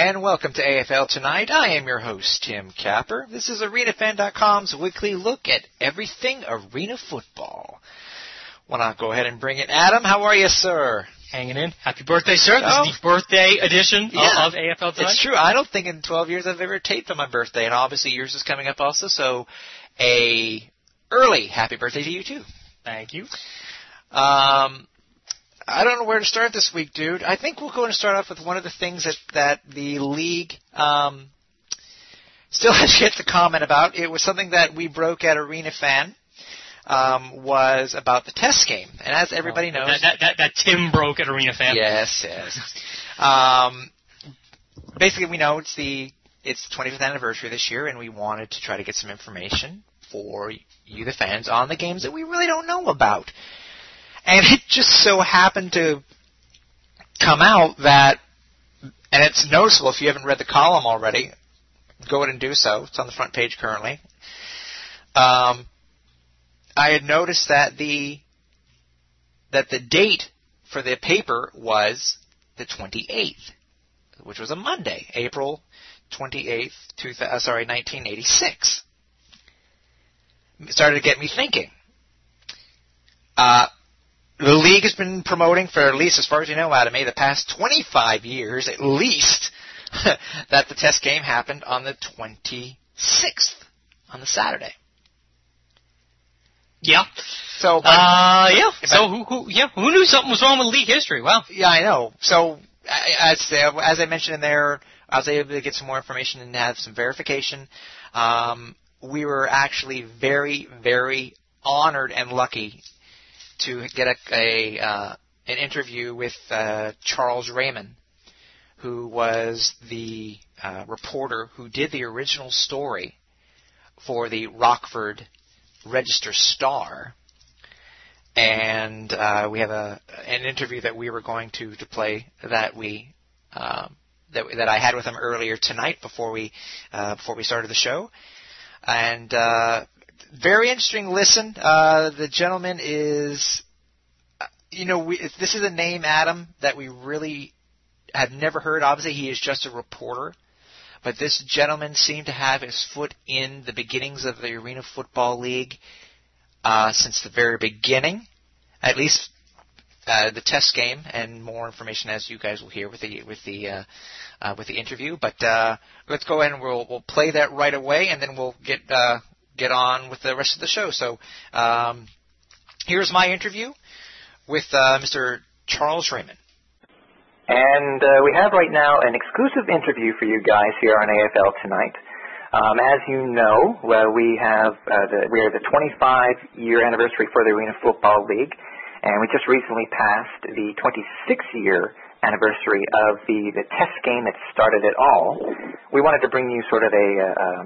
and welcome to AFL Tonight. I am your host, Tim Capper. This is ArenaFan.com's weekly look at everything arena football. Want to go ahead and bring it, Adam? How are you, sir? Hanging in. Happy birthday, sir. This is the birthday edition of AFL Tonight. It's true. I don't think in 12 years I've ever taped on my birthday, and obviously yours is coming up also, so a early happy birthday to you, too. Thank you. I don't know where to start this week, dude. I think we're going to start off with one of the things that the league still has yet to comment about. It was something that we broke at Arena Fan, was about the test game. And as everybody knows... That Tim broke at Arena Fan. Yes. Basically, we know it's the 25th anniversary this year, and we wanted to try to get some information for you, the fans, on the games that we really don't know about. And it just so happened to come out that, and it's noticeable if you haven't read the column already, go ahead and do so. It's on the front page currently. I had noticed that the date for the paper was the 28th, which was a Monday, April 28th, 1986. It started to get me thinking. The league has been promoting for at least, as far as you know, Adam, the past 25 years at least, that the test game happened on the 26th, on the Saturday. Yeah. So, who knew something was wrong with league history? Well, yeah, I know. So, as I mentioned in there, I was able to get some more information and have some verification. We were actually very, very honored and lucky to get an interview with Charles Raymond, who was the reporter who did the original story for the Rockford Register-Star. And we have an interview that we were going to play that that I had with him earlier tonight before we started the show. And very interesting listen. The gentleman is, this is a name, Adam, that we really have never heard. Obviously, he is just a reporter. But this gentleman seemed to have his foot in the beginnings of the Arena Football League since the very beginning, at least the test game, and more information as you guys will hear with the interview. But let's go ahead and we'll play that right away, and then we'll get on with the rest of the show. So here's my interview with Mr. Charles Raymond. And we have right now an exclusive interview for you guys here on AFL Tonight. As you know, we are the 25-year anniversary for the Arena Football League, and we just recently passed the 26-year anniversary of the test game that started it all. We wanted to bring you sort of a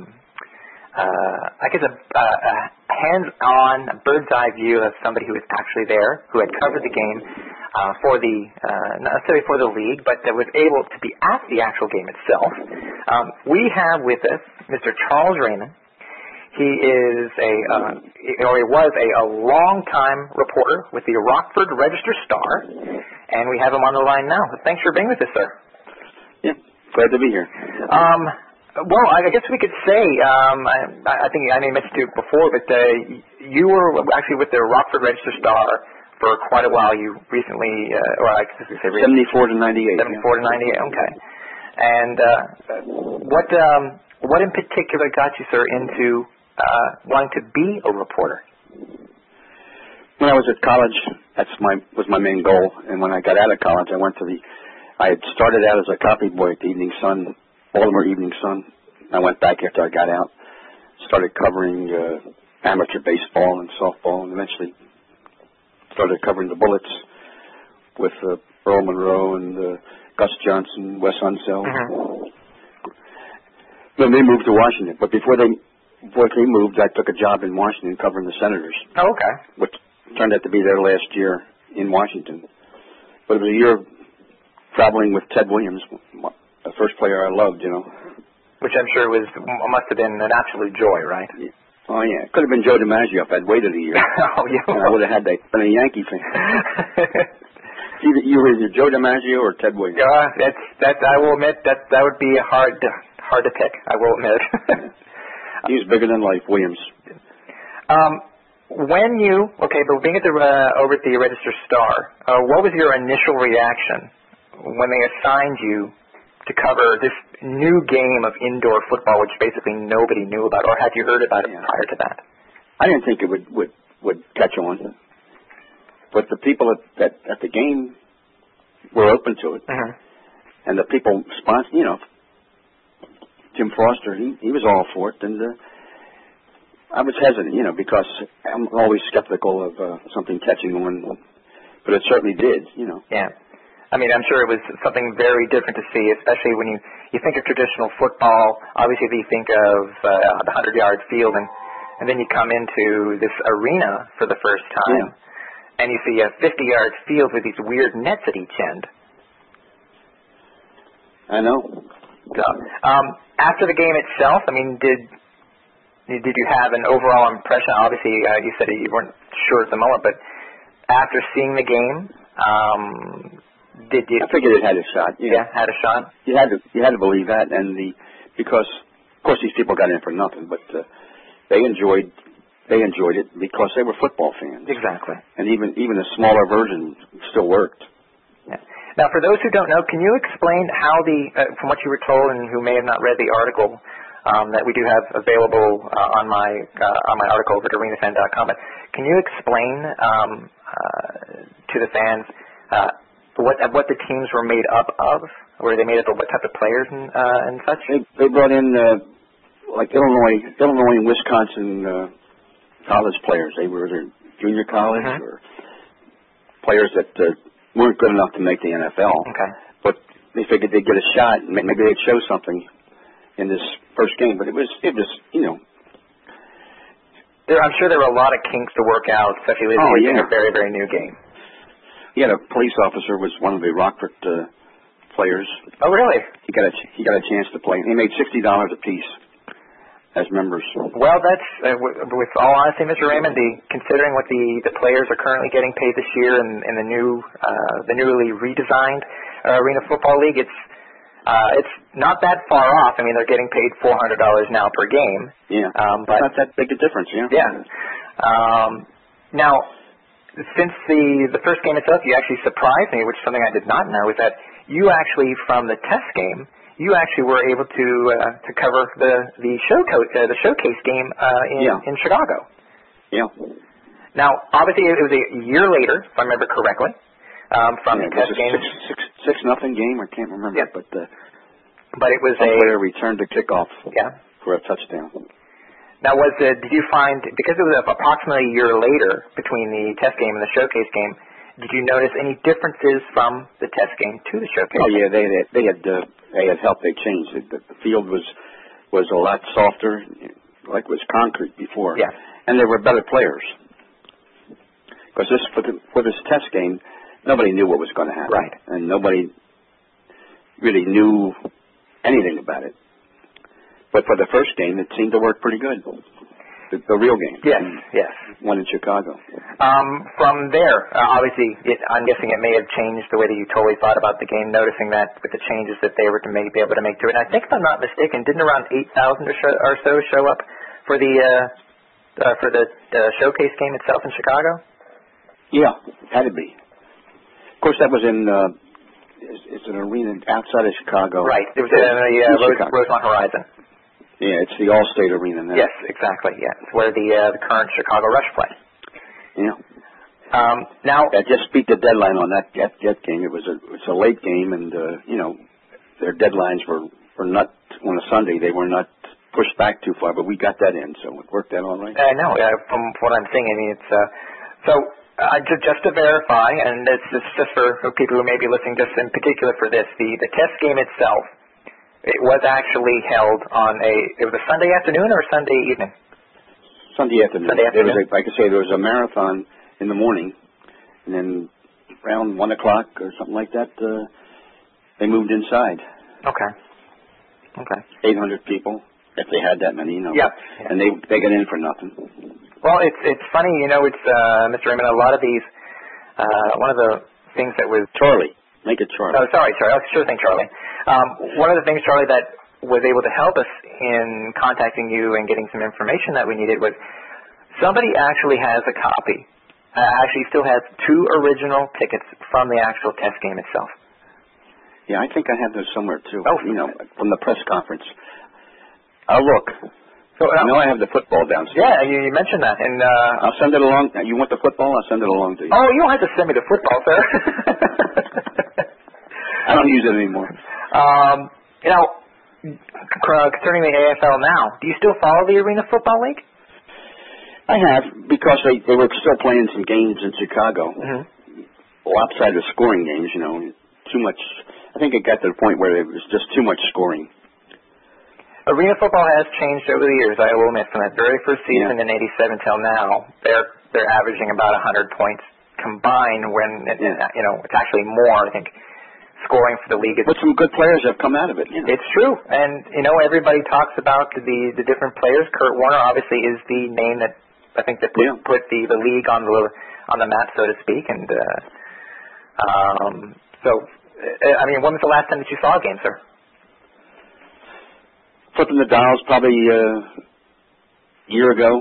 hands-on, bird's-eye view of somebody who was actually there, who had covered the game for not necessarily for the league, but that was able to be at the actual game itself. We have with us Mr. Charles Raymond. He is he was a long-time reporter with the Rockford Register-Star, and we have him on the line now. Thanks for being with us, sir. Yeah, glad to be here. Well, I guess we could say, I think I may have mentioned it before, but you were actually with the Rockford Register-Star for quite a while. You recently, 74 to 98. 74 to 98, okay. And what in particular got you, sir, into wanting to be a reporter? When I was at college, was my main goal. And when I got out of college, I had started out as a copy boy at the Evening Sun, Baltimore Evening Sun. I went back after I got out, started covering amateur baseball and softball, and eventually started covering the Bullets with Earl Monroe and Gus Johnson, Wes Unseld. Mm-hmm. Then they moved to Washington, but before they moved, I took a job in Washington covering the Senators. Oh, okay. Which turned out to be their last year in Washington. But it was a year of traveling with Ted Williams, the first player I loved, Which I'm sure must have been an absolute joy, right? Yeah. Oh, yeah. It could have been Joe DiMaggio if I'd waited a year. Oh, yeah. And I would have had been a Yankee fan. You were either Joe DiMaggio or Ted Williams. That's. I will admit that would be hard to pick. I will admit. He's bigger than life, Williams. But being at the over at the Register Star, what was your initial reaction when they assigned you to cover this new game of indoor football, which basically nobody knew about, or had you heard about it prior to that? I didn't think it would catch on, but the people at the game were open to it, and the people sponsored. Jim Foster, he was all for it, and I was hesitant, because I'm always skeptical of something catching on, but it certainly did, Yeah. I mean, I'm sure it was something very different to see, especially when you think of traditional football. Obviously, you think of the 100-yard field, and then you come into this arena for the first time, and you see a 50-yard field with these weird nets at each end. I know. So, after the game itself, I mean, did you have an overall impression? Obviously, you said you weren't sure at the moment, but after seeing the game, did you? I figured it had a shot. Yeah, had a shot. You had to believe that, and because of course these people got in for nothing, but they enjoyed it because they were football fans. Exactly. And even a smaller version still worked. Yeah. Now, for those who don't know, can you explain how from what you were told and who may have not read the article that we do have available on my article at arenafan.com, but can you explain to the fans what the teams were made up of? Were they made up of what type of players and such? They brought in like Illinois and Wisconsin college players. They were either junior college or players that weren't good enough to make the NFL. Okay. But they figured they'd get a shot. Maybe they'd show something in this first game. But it was I'm sure there were a lot of kinks to work out, especially in a very, very new game. He had a police officer was one of the Rockford players. Oh, really? He got a chance to play. He made $60 a piece as members. Well, that's with all honesty, Mr. Raymond, considering what the players are currently getting paid this year in the newly redesigned Arena Football League, it's not that far off. I mean, they're getting paid $400 now per game. Yeah, but not that big a difference. Yeah. Yeah. Now, since the first game itself, you actually surprised me, which is something I did not know, is that you actually, from the test game, you actually were able to cover the showcase game in Chicago. Yeah. Now, obviously, it was a year later, if I remember correctly, from the test game. 6-0 game. I can't remember, but it was one player returned the kickoff for a touchdown. Now, did you find, because it was approximately a year later between the test game and the showcase game, did you notice any differences from the test game to the showcase? Oh yeah, they had helped. They changed it. The field was a lot softer, like it was concrete before. Yeah, and there were better players. Because for this test game, nobody knew what was going to happen, right? And nobody really knew anything about it. But for the first game, it seemed to work pretty good. The real game. Yes. One in Chicago. From there, obviously, I'm guessing it may have changed the way that you totally thought about the game, noticing that with the changes that they were to be able to make to it. And I think, if I'm not mistaken, didn't around 8,000 or so show up for the showcase game itself in Chicago? Yeah, it had to be. Of course, that was in it's an arena outside of Chicago. Right. It was in Rosemont Horizon. Yeah, it's the Allstate Arena now. Yes, exactly. Yeah, it's where the current Chicago Rush play. Yeah. Now, I just beat the deadline on that game. It's a late game, and their deadlines were not on a Sunday. They were not pushed back too far, but we got that in, so it worked out all right. I know. From what I'm seeing, I mean, it's just to verify, and it's just for people who may be listening, just in particular for this, the test game itself. It was actually held it was a Sunday afternoon or a Sunday evening? Sunday afternoon. Like I say, there was a marathon in the morning, and then around 1 o'clock or something like that, they moved inside. Okay. 800 people, if they had that many, Yeah. And they got in for nothing. Well, it's funny, it's Mr. Raymond, a lot of these, one of the things that was... Charlie. Make it Charlie. Oh, sorry. Oh, sure thing, Charlie. One of the things, Charlie, that was able to help us in contacting you and getting some information that we needed was somebody actually has a copy. Actually still has 2 original tickets from the actual test game itself. Yeah, I think I have those somewhere, too. Oh. From the press conference. I'll look. So, I know I have the football downstairs. Yeah, you mentioned that. And I'll send it along. You want the football? I'll send it along to you. Oh, you don't have to send me the football, sir. I don't use it anymore. Concerning the AFL now, do you still follow the Arena Football League? I have, because they were still playing some games in Chicago. Mm-hmm. Lopsided scoring games, too much. I think it got to the point where it was just too much scoring. Arena football has changed over the years, I will admit. From that very first season in '87 till now, they're averaging about 100 points combined. When it's actually more. I think scoring for the league. But some good players have come out of it. It's true, and everybody talks about the different players. Kurt Warner obviously is the name that I think that put the league on the map, so to speak. And when was the last time that you saw a game, sir? Flipping the dials probably a year ago.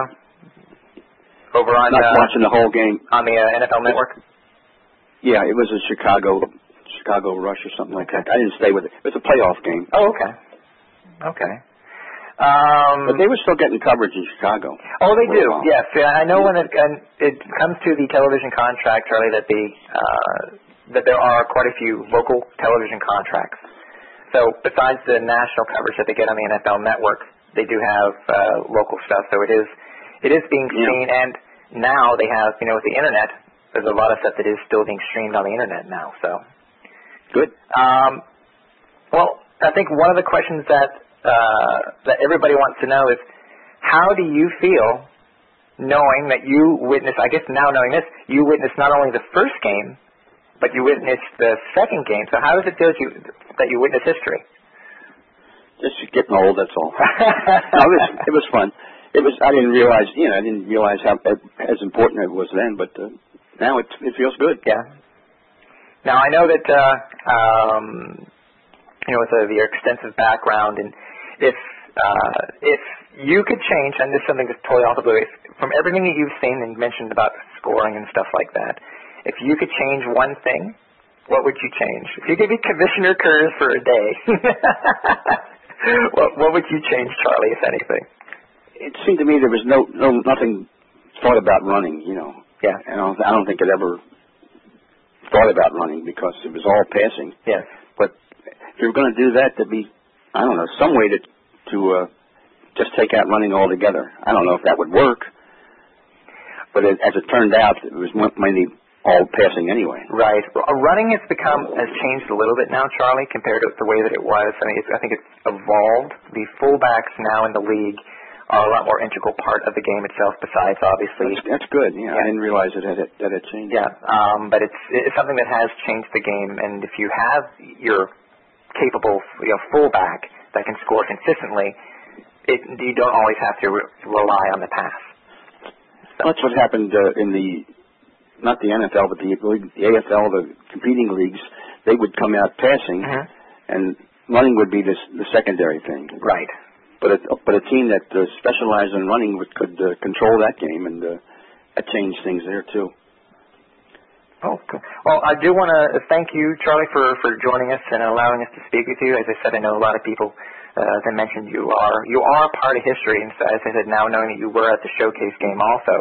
Over on... Not watching the whole game. On the NFL Network? Yeah, it was a Chicago Rush or something like that. I didn't stay with it. It was a playoff game. Oh, okay. But they were still getting coverage in Chicago. Oh, they do. Yes. I know when it comes to the television contract, Charlie, that there are quite a few local television contracts. So besides the national coverage that they get on the NFL Network, they do have local stuff. So it is being seen, and now they have, with the internet, there's a lot of stuff that is still being streamed on the internet now. So good. Well, I think one of the questions that everybody wants to know is, how do you feel knowing that you witnessed? I guess now knowing this, you witnessed not only the first game, but you witnessed the second game. So how does it feel that you witnessed history? Just getting old, that's all. No, it was fun. I didn't realize how as important it was then, but now it feels good. Yeah. Now I know that with your extensive background, and if you could change, and this is something that's totally off the blue, from everything that you've seen and mentioned about scoring and stuff like that, if you could change one thing, what would you change? If you could be Commissioner Kurz for a day, what would you change, Charlie, if anything? It seemed to me there was nothing thought about running, Yeah. And I don't think it ever thought about running because it was all passing. Yes. But if you're going to do that, there'd be, some way to just take out running altogether. I don't know if that would work, but as it turned out, it was mainly all passing anyway. Right. Well, running has changed a little bit now, Charlie, compared to the way that it was. I think it's evolved. The fullbacks now in the league are a lot more integral part of the game itself. Besides, obviously, that's good. Yeah, I didn't realize that it changed. Yeah, but it's something that has changed the game. And if you have your capable fullback that can score consistently, you don't always have to rely on the pass. So. That's what happened in not the NFL, but the AFL, the competing leagues. They would come out passing, and running would be the secondary thing. Right. But a team that specialized in running could control that game, and that changed things there too. Oh, cool. Well, I do want to thank you, Charlie, for joining us and allowing us to speak with you. As I said, I know a lot of people, as I mentioned, you are part of history, and as I said, now knowing that you were at the showcase game also.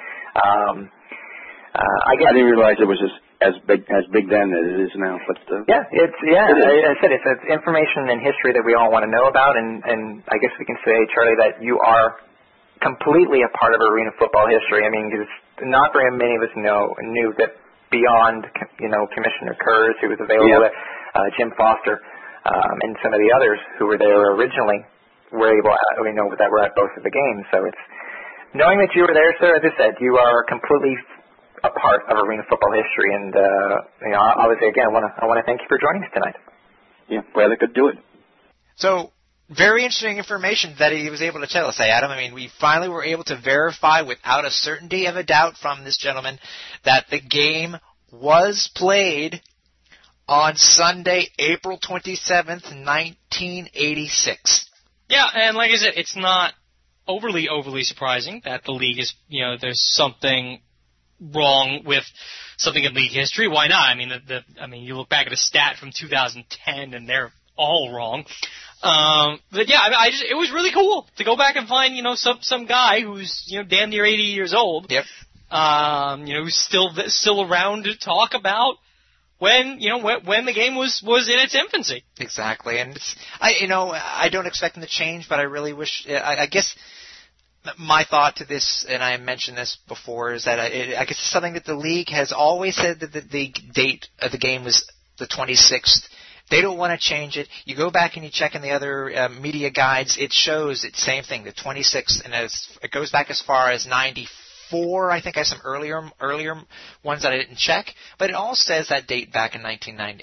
I didn't realize it was as big then as it is now. But I said it's information and history that we all want to know about, and I guess we can say, Charlie, that you are completely a part of arena football history. I mean, because not very many of us knew that beyond Commissioner Kurz, who was available, Jim Foster, and some of the others who were there originally that were at both of the games. So it's knowing that you were there, sir. As I said, you are completely a part of arena football history, and obviously, again, I want to thank you for joining us tonight. Yeah, glad I could do it. So, very interesting information that he was able to tell us, Adam. I mean, we finally were able to verify without a certainty of a doubt from this gentleman that the game was played on Sunday, April 27th, 1986. Yeah, and like I said, it's not overly surprising that the league is, there's something wrong with something in league history. Why not? I mean, you look back at a stat from 2010 and they're all wrong. But yeah, it was really cool to go back and find, some guy who's, damn near 80 years old. Yep. Who's still around to talk about when the game was in its infancy. Exactly. And I don't expect them to change, but I really wish, I guess my thought to this, and I mentioned this before, is that I guess it's something that the league has always said that the date of the game was the 26th. They don't want to change it. You go back and you check in the other media guides, it shows it's same thing, the 26th, and it goes back as far as 94. I think I have some earlier ones that I didn't check, but it all says that date back in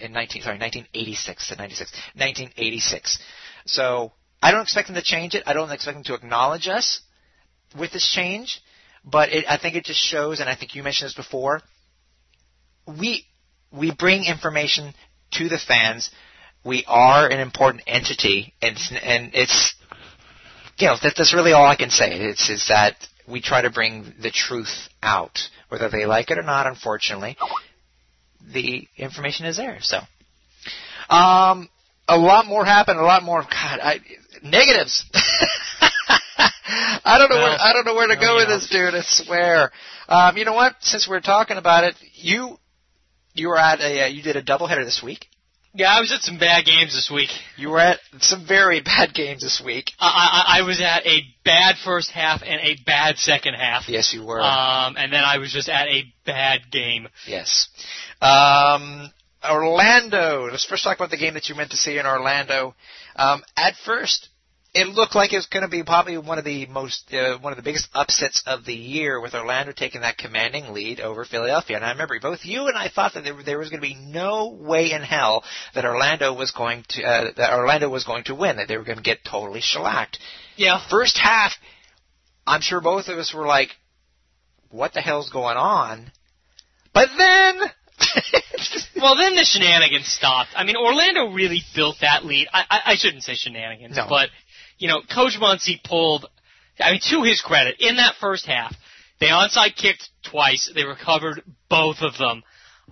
1986. So I don't expect them to change it. I don't expect them to acknowledge us with this change, but I think it just shows, and I think you mentioned this before, we bring information to the fans. We are an important entity, and it's that's really all I can say. It's that we try to bring the truth out, whether they like it or not. Unfortunately, the information is there. So, a lot more happened. A lot more. Negatives. I don't know where to go with this, dude. I swear. You know what? Since we're talking about it, you were at you did a doubleheader this week. Yeah, I was at some bad games this week. You were at some very bad games this week. I was at a bad first half and a bad second half. Yes, you were. And then I was just at a bad game. Yes. Orlando. Let's first talk about the game that you meant to see in Orlando. At first, it looked like it was going to be probably one of the biggest upsets of the year, with Orlando taking that commanding lead over Philadelphia. And I remember both you and I thought that there was going to be no way in hell that Orlando was going to win, that they were going to get totally shellacked. Yeah. First half, I'm sure both of us were like, "What the hell's going on?" But then. Well, then the shenanigans stopped. I mean, Orlando really built that lead. I shouldn't say shenanigans, no. But, Coach Muncy pulled, to his credit, in that first half, they onside kicked twice. They recovered both of them.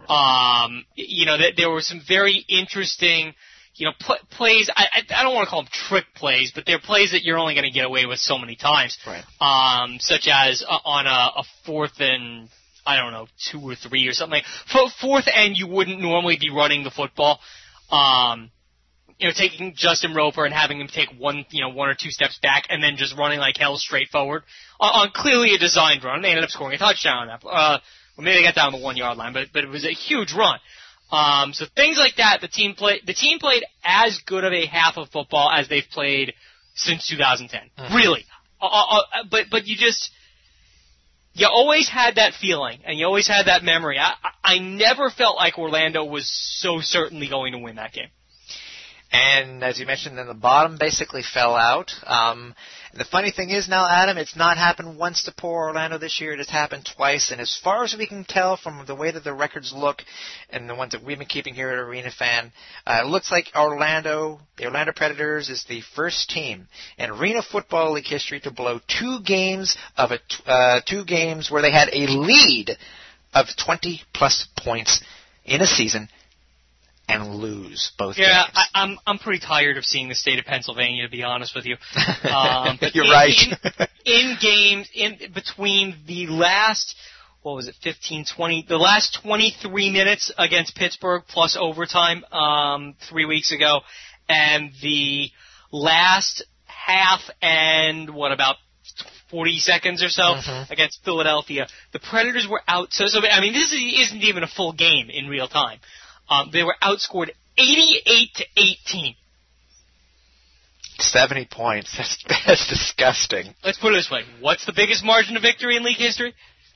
There were some very interesting, plays. I don't want to call them trick plays, but they're plays that you're only going to get away with so many times. Right. Such as on a fourth and, 2 or 3 or something. Fourth and you wouldn't normally be running the football. Taking Justin Roper and having him take one or two steps back and then just running like hell straight forward on clearly a designed run. They ended up scoring a touchdown on that. Well, maybe they got down the 1 yard line, but it was a huge run. So things like that, the team played as good of a half of football as they've played since 2010. Mm-hmm. Really. But you always had that feeling, and you always had that memory. I never felt like Orlando was so certainly going to win that game. And as you mentioned, then the bottom basically fell out. The funny thing is now, Adam, it's not happened once to poor Orlando this year. It has happened twice. And as far as we can tell from the way that the records look and the ones that we've been keeping here at Arena Fan, it looks like the Orlando Predators is the first team in Arena Football League history to blow two games where they had a lead of 20-plus points in a season and lose both games. Yeah, I'm pretty tired of seeing the state of Pennsylvania, to be honest with you. But You're right. In games, between the last, 20, the last 23 minutes against Pittsburgh plus overtime 3 weeks ago, and the last half and, about 40 seconds or so against Philadelphia, the Predators were out. So this isn't even a full game in real time. They were outscored 88-18. 70 points. That's disgusting. Let's put it this way. What's the biggest margin of victory in league history?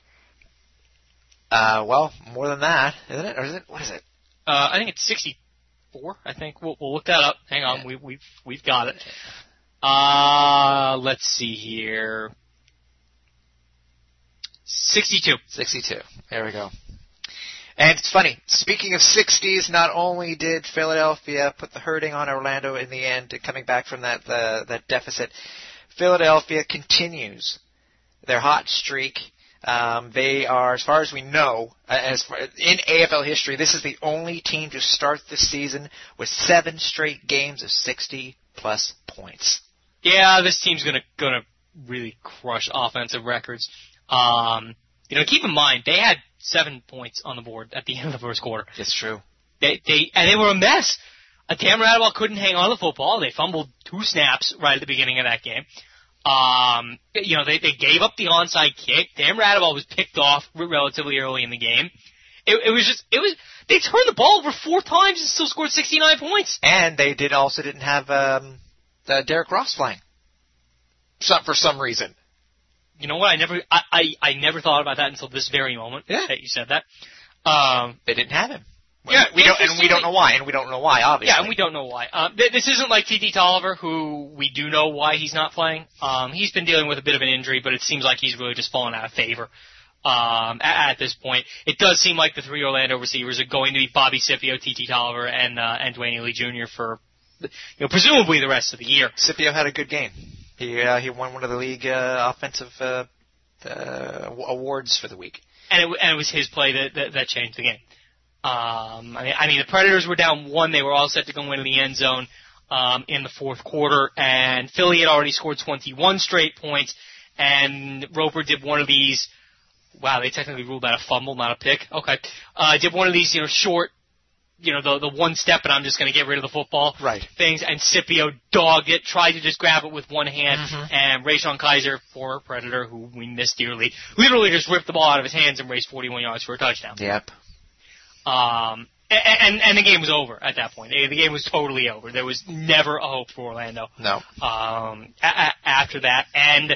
More than that, isn't it? Or is it? What is it? I think it's 64. I think we'll look that up. Hang on, yeah. We've got it. Let's see here. 62. 62. There we go. And it's funny, speaking of 60s, not only did Philadelphia put the hurting on Orlando in the end, coming back from that deficit, Philadelphia continues their hot streak. They are, as far as we know, in AFL history, this is the only team to start this season with 7 straight games of 60-plus points. Yeah, this team's gonna really crush offensive records. Keep in mind, they had 7 points on the board at the end of the first quarter. It's true. They were a mess. Tam Radwell couldn't hang on to the football. They fumbled 2 snaps right at the beginning of that game. They gave up the onside kick. Tam Radwell was picked off relatively early in the game. They turned the ball over 4 times and still scored 69 points. And they didn't have Derek Ross flying. For some reason. You know what? I never thought about that until this very moment that you said that. They didn't have him. Yeah, we don't know why, obviously. Yeah, and we don't know why. This isn't like T.T. Tolliver, who we do know why he's not playing. He's been dealing with a bit of an injury, but it seems like he's really just fallen out of favor at this point. It does seem like the 3 Orlando receivers are going to be Bobby Scipio, T.T. Tolliver, and Dwayne Ely Jr. for presumably the rest of the year. Scipio had a good game. He won one of the league offensive awards for the week. And it was his play that changed the game. The Predators were down 1. They were all set to go into the end zone in the fourth quarter, and Philly had already scored 21 straight points, and Roper did one of these. Wow, they technically ruled that a fumble, not a pick. Okay, did one of these, short, the one step, and I'm just going to get rid of the football things, and Scipio dogged it, tried to just grab it with one hand, and Rayshon Kaiser, former Predator, who we miss dearly, literally just ripped the ball out of his hands and raced 41 yards for a touchdown. Yep. And the game was over at that point. The game was totally over. There was never a hope for Orlando. No. After that, and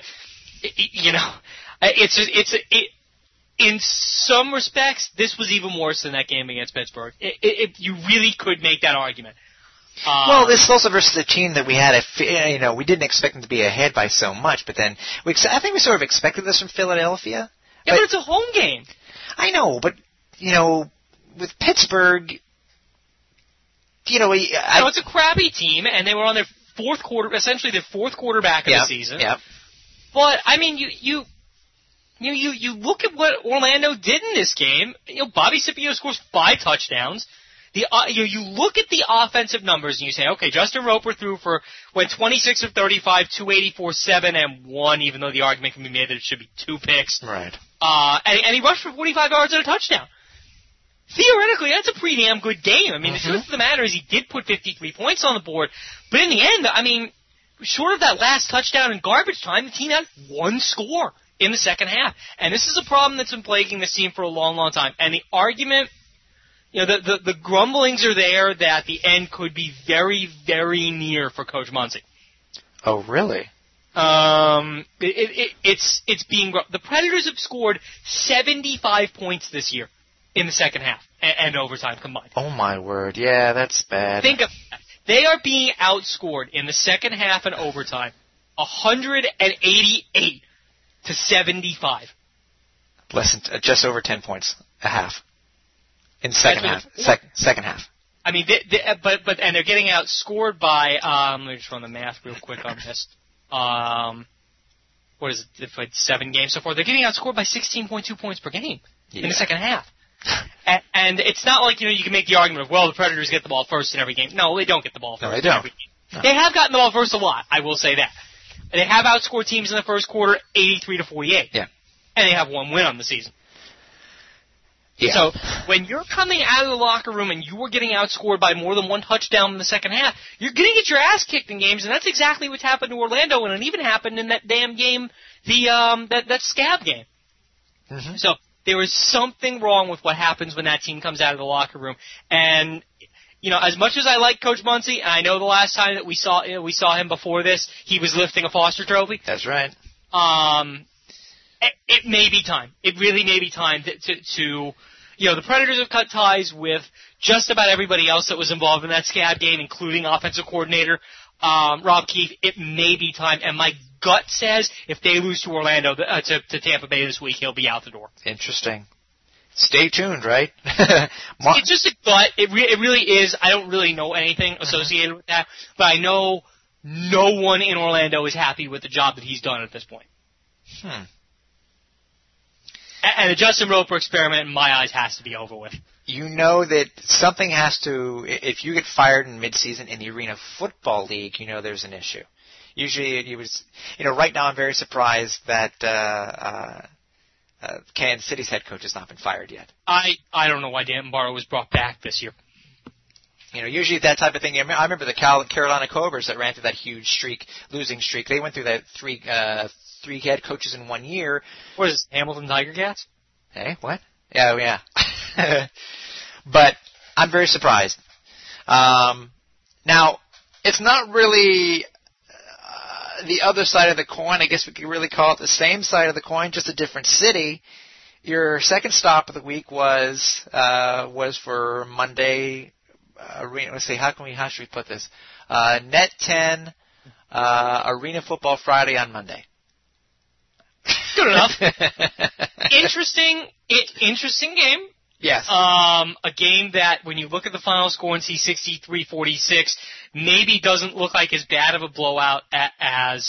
in some respects, this was even worse than that game against Pittsburgh. You really could make that argument. Well, this is also versus a team that we had, we didn't expect them to be ahead by so much, but then I think we sort of expected this from Philadelphia. Yeah, but it's a home game. I know, but with Pittsburgh, it's a crappy team, and they were on their fourth quarter, essentially their fourth quarterback of the season. Yeah. But you look at what Orlando did in this game. Bobby Scipio scores 5 touchdowns. You look at the offensive numbers and you say, okay, Justin Roper went 26 of 35, 284, 7 and 1, even though the argument can be made that it should be 2 picks. Right. And he rushed for 45 yards and a touchdown. Theoretically, that's a pretty damn good game. The truth of the matter is he did put 53 points on the board, but in the end, short of that last touchdown in garbage time, the team had 1 score in the second half. And this is a problem that's been plaguing this team for a long, long time. And the argument, the grumblings are there that the end could be very, very near for Coach Muncy. Oh, really? It's being, the Predators have scored 75 points this year in the second half and overtime combined. Oh my word. Yeah, that's bad. Think of they are being outscored in the second half and overtime 188 to 75. Just over 10 points a half. In second half. Second half. But they're getting outscored by let me just run the math real quick on this. What is it? They've played 7 games so far. They're getting outscored by 16.2 points per game in the second half. And it's not like, you can make the argument of, well, the Predators get the ball first in every game. No, they don't get the ball first in every game. No. They have gotten the ball first a lot, I will say that. They have outscored teams in the first quarter 83 to 48. Yeah. And they have 1 win on the season. Yeah. So when you're coming out of the locker room and you are getting outscored by more than 1 touchdown in the second half, you're going to get your ass kicked in games, and that's exactly what's happened to Orlando, and it even happened in that damn game, that scab game. Mm-hmm. So there is something wrong with what happens when that team comes out of the locker room. And, as much as I like Coach Muncy, and I know the last time that we saw him before this, he was lifting a Foster trophy. That's right. It may be time. It really may be time to the Predators have cut ties with just about everybody else that was involved in that scab game, including offensive coordinator Rob Keefe. It may be time, and my gut says if they lose to Orlando, to Tampa Bay this week, he'll be out the door. Interesting. Stay tuned, right? It's just a gut. It really is. I don't really know anything associated with that, but I know no one in Orlando is happy with the job that he's done at this point. And the Justin Roper experiment, in my eyes, has to be over with. You know that something has to, if you get fired in midseason in the Arena Football League, you know there's an issue. Usually it was, right now I'm very surprised that Kansas City's head coach has not been fired yet. I don't know why Dan Barrow was brought back this year. Usually that type of thing. I remember the Carolina Cobras that ran through that huge losing streak. They went through that three head coaches in 1 year. What is this, Hamilton Tiger Cats? Hey, what? Yeah. But I'm very surprised. Now, it's not really the other side of the coin. I guess we could really call it the same side of the coin, just a different city. Your second stop of the week was for Monday. Let's see, how should we put this? Net 10 Arena Football Friday on Monday. Good enough. Interesting game. Yes. A game that, when you look at the final score and see 63-46, maybe doesn't look like as bad of a blowout as.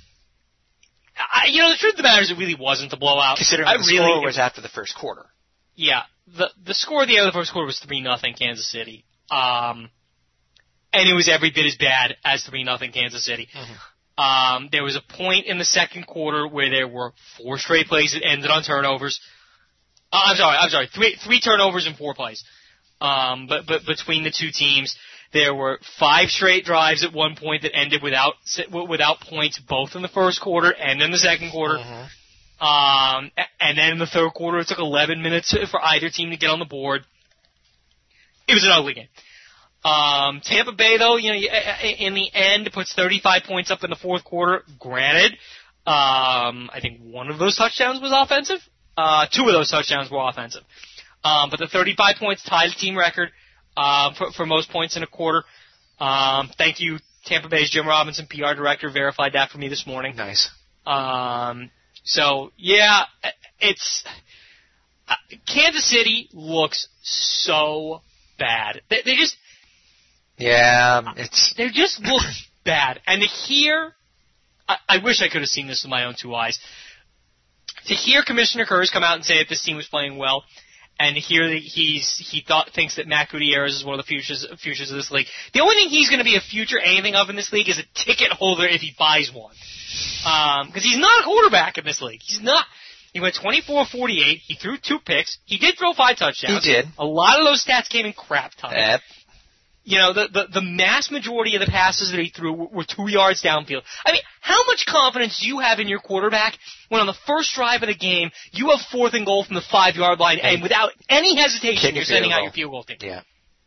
The truth of the matter is, it really wasn't a blowout. Considering the score was after the first quarter. Yeah, the score at the end of the first quarter was 3-0 Kansas City. And it was every bit as bad as 3-0 Kansas City. Mm-hmm. There was a point in the second quarter where there were 4 straight plays that ended on turnovers. I'm sorry. Three turnovers in 4 plays. But between the two teams, there were 5 straight drives at one point that ended without points, both in the first quarter and in the second quarter. Mm-hmm. And then in the third quarter, it took 11 minutes for either team to get on the board. It was an ugly game. Tampa Bay, though, in the end, puts 35 points up in the fourth quarter. Granted, I think one of those touchdowns was offensive. 2 of those touchdowns were offensive. But the 35 points tied the team record for most points in a quarter. Thank you, Tampa Bay's Jim Robinson, PR director, verified that for me this morning. Nice. So, yeah, it's Kansas City looks so bad. They just... Yeah, they just look bad. And to hear... I wish I could have seen this with my own 2 eyes. To hear Commissioner Kurz come out and say that this team was playing well, and to hear that he thinks that Matt Gutierrez is one of the futures of this league. The only thing he's going to be a future anything of in this league is a ticket holder if he buys one. Because he's not a quarterback in this league. He's not. He went 24-48. He threw 2 picks. He did throw 5 touchdowns. He did. A lot of those stats came in crap time. Yep. The mass majority of the passes that he threw were 2 yards downfield. I mean, how much confidence do you have in your quarterback when on the first drive of the game, you have 4th and goal from the 5-yard line, and without any hesitation, you're sending out your field goal team? Yeah.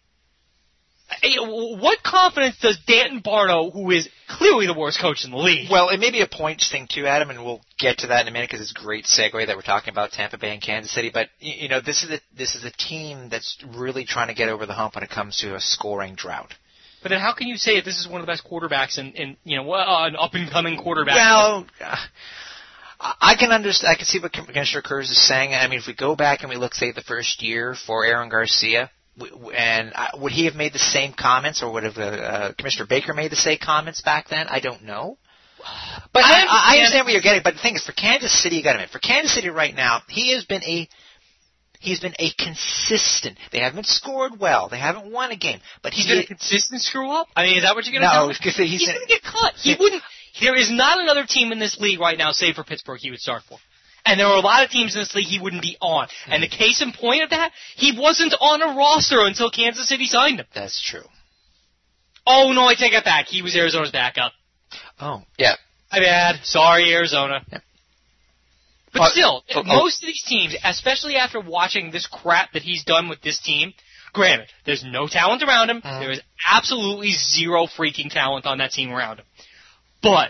What confidence does Danton Barno, who is clearly the worst coach in the league? Well, it may be a points thing too, Adam, and we'll get to that in a minute because it's a great segue that we're talking about Tampa Bay and Kansas City. But this is a team that's really trying to get over the hump when it comes to a scoring drought. But then, how can you say that this is one of the best quarterbacks in an up and coming quarterback? Well, I can understand. I can see what Commissioner Kurz is saying. I mean, if we go back and we look, say, the first year for Aaron Garcia. And would he have made the same comments, or would have Commissioner Baker made the same comments back then? I don't know. But I understand what you're getting. But the thing is, for Kansas City, you got to admit, for Kansas City right now, he's been a consistent. They haven't scored well. They haven't won a game. But he's been a consistent screw up. I mean, is that what you're going to do? No, because he's going to get cut. He wouldn't. There is not another team in this league right now, save for Pittsburgh, he would start for. And there are a lot of teams in this league he wouldn't be on. And the case in point of that, he wasn't on a roster until Kansas City signed him. That's true. Oh, no, I take it back. He was Arizona's backup. Oh, yeah. My bad. Sorry, Arizona. Yeah. But still, most of these teams, especially after watching this crap that he's done with this team, granted, there's no talent around him. There is absolutely zero freaking talent on that team around him. But...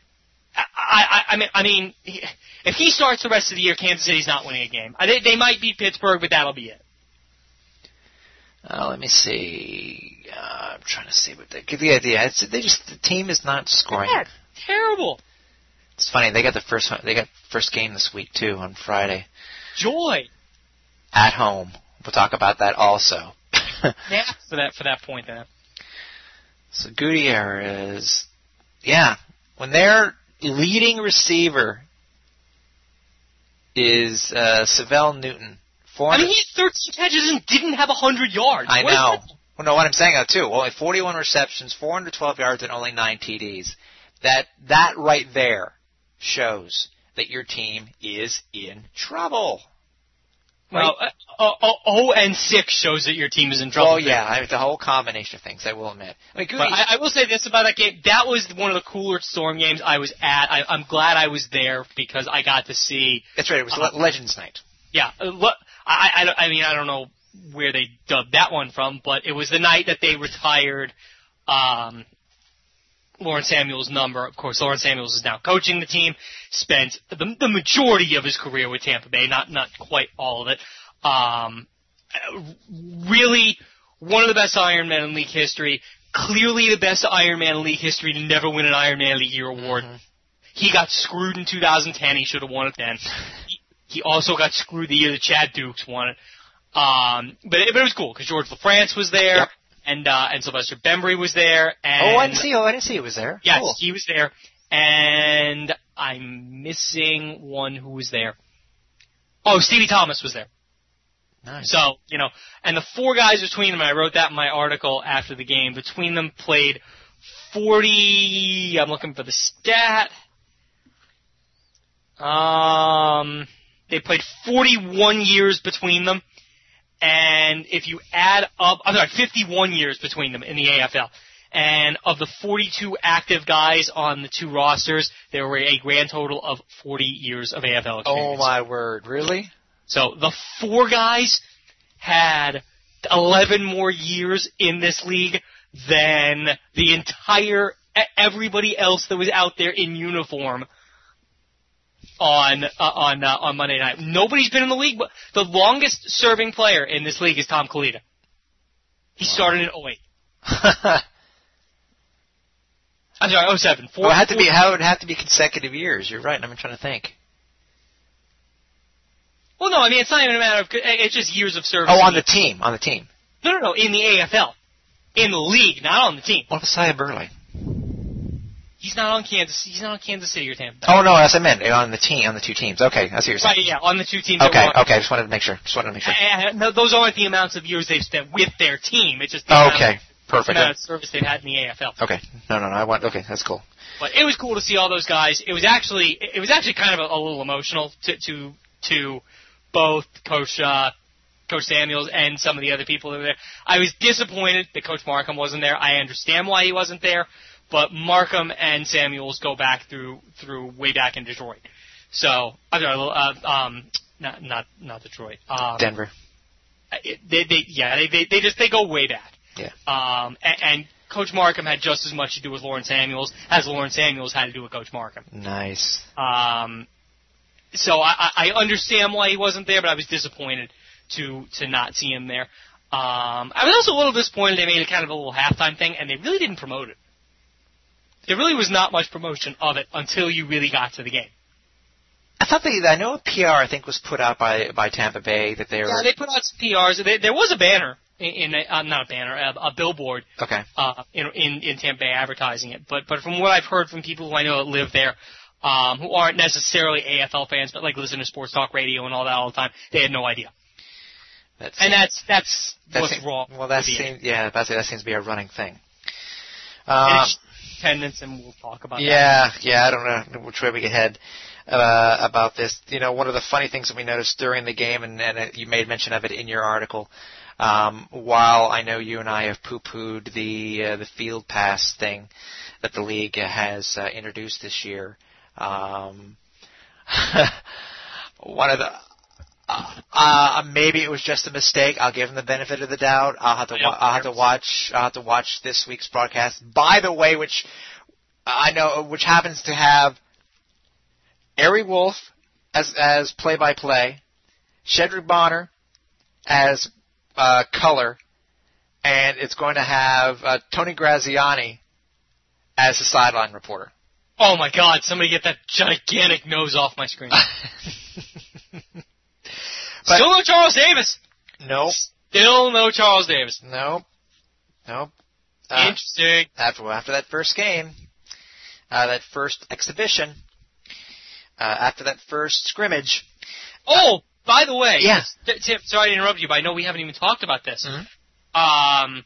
I mean, if he starts the rest of the year, Kansas City's not winning a game. They might beat Pittsburgh, but that'll be it. Let me see. I'm trying to see what they give the idea. The team is not scoring. Bad. Terrible. It's funny. They got first game this week too on Friday. Joy. at home. We'll talk about that also. Yeah, for that point then. So Gutierrez, when their leading receiver is Savell Newton. He had 13 catches and didn't have 100 yards. I know. Well, no, what I'm saying, too, only 41 receptions, 412 yards, and only 9 TDs. That right there shows that your team is in trouble. Well, 0-6 shows that your team is in trouble. Oh, yeah, the whole combination of things, I will admit. I will say this about that game. That was one of the cooler Storm games I was at. I'm glad I was there because I got to see... That's right, it was Legends Night. Yeah, I don't know where they dubbed that one from, but it was the night that they retired Lawrence Samuels' number. Of course, Lawrence Samuels is now coaching the team, spent the majority of his career with Tampa Bay, not quite all of it. Really, one of the best Ironman in league history, clearly the best Ironman in league history to never win an Ironman of the Year award. Mm-hmm. He got screwed in 2010, he should have won it then. He also got screwed the year that Chad Dukes won it. But it was cool, because George LaFrance was there. Yep. And Sylvester Bembry was there. And I didn't see it was there. Yes, cool. He was there. And I'm missing one who was there. Oh, Stevie Thomas was there. Nice. So, and the 4 guys between them, I wrote that in my article after the game, between them played 40, I'm looking for the stat. They played 41 years between them. And if you add up, 51 years between them in the AFL. And of the 42 active guys on the 2 rosters, there were a grand total of 40 years of AFL experience. Oh my word, really? So the 4 guys had 11 more years in this league than the entire everybody else that was out there in uniform on Monday night. Nobody's been in the league, but the longest serving player in this league is Tom Kalita. He started in 2008. I'm sorry, 2007. It would have to be consecutive years. You're right. I'm trying to think. Well, no, it's not even a matter of, it's just years of service. Oh, on the team. No, in the AFL. In the league, not on the team. What was Sia Burley? He's not on Kansas City or Tampa Bay. Oh, no, as I meant, on the 2 teams. Okay, that's what you're saying. Right, yeah, on the 2 teams. Okay, I just wanted to make sure. No, those aren't the amounts of years they've spent with their team. It's just the amount of service they've had in the AFL. Okay. No, okay, that's cool. But it was cool to see all those guys. It was actually kind of a little emotional to both Coach Samuels and some of the other people that were there. I was disappointed that Coach Markham wasn't there. I understand why he wasn't there, but Markham and Samuels go back through way back in Detroit. So, not Detroit. Denver. They go way back. Yeah. And Coach Markham had just as much to do with Lawrence Samuels as Lawrence Samuels had to do with Coach Markham. Nice. So I understand why he wasn't there, but I was disappointed to not see him there. I was also a little disappointed they made it kind of a little halftime thing, and they really didn't promote it. There really was not much promotion of it until you really got to the game. I know a PR I think was put out by Tampa Bay that they were. Yeah, they put out some PRs. There was a banner not a banner, a billboard. Okay. In Tampa Bay advertising it, but from what I've heard from people who I know that live there, who aren't necessarily AFL fans, but like listen to sports talk radio and all that all the time, they had no idea. That's what's wrong. Well, that seems to be a running thing. Attendance, and we'll talk about that. Yeah, I don't know which way we can head about this. One of the funny things that we noticed during the game, and you made mention of it in your article, while I know you and I have poo-pooed the field pass thing that the league has introduced this year, one of the maybe it was just a mistake. I'll give him the benefit of the doubt. I'll have to watch this week's broadcast. By the way, which happens to have Ari Wolf as play-by-play, Shedrick Bonner as color, and it's going to have Tony Graziani as the sideline reporter. Oh my God! Somebody get that gigantic nose off my screen. Still no Charles Davis. Nope. Still no Charles Davis. Nope. Interesting. After that first game, that first exhibition, after that first scrimmage. Oh, by the way. Yeah. Tim, sorry to interrupt you, but I know we haven't even talked about this. Mm-hmm.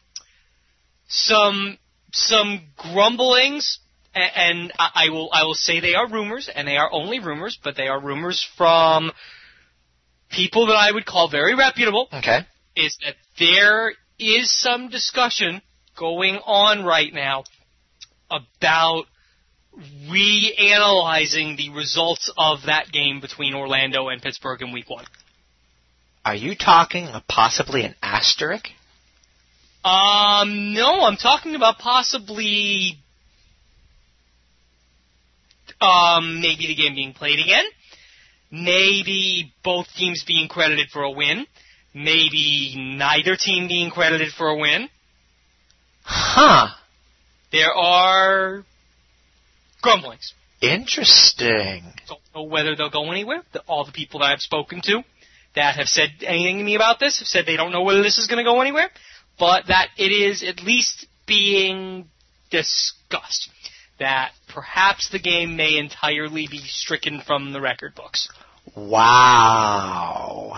Some grumblings, and I will say they are rumors, and they are only rumors, but they are rumors from people that I would call very reputable. Okay. Is that there is some discussion going on right now about reanalyzing the results of that game between Orlando and Pittsburgh in Week 1. Are you talking possibly an asterisk? No, I'm talking about possibly maybe the game being played again, maybe both teams being credited for a win, maybe neither team being credited for a win. Huh. There are grumblings. Interesting. Don't know whether they'll go anywhere. All the people that I've spoken to that have said anything to me about this have said they don't know whether this is going to go anywhere, but that it is at least being discussed. That perhaps the game may entirely be stricken from the record books. Wow.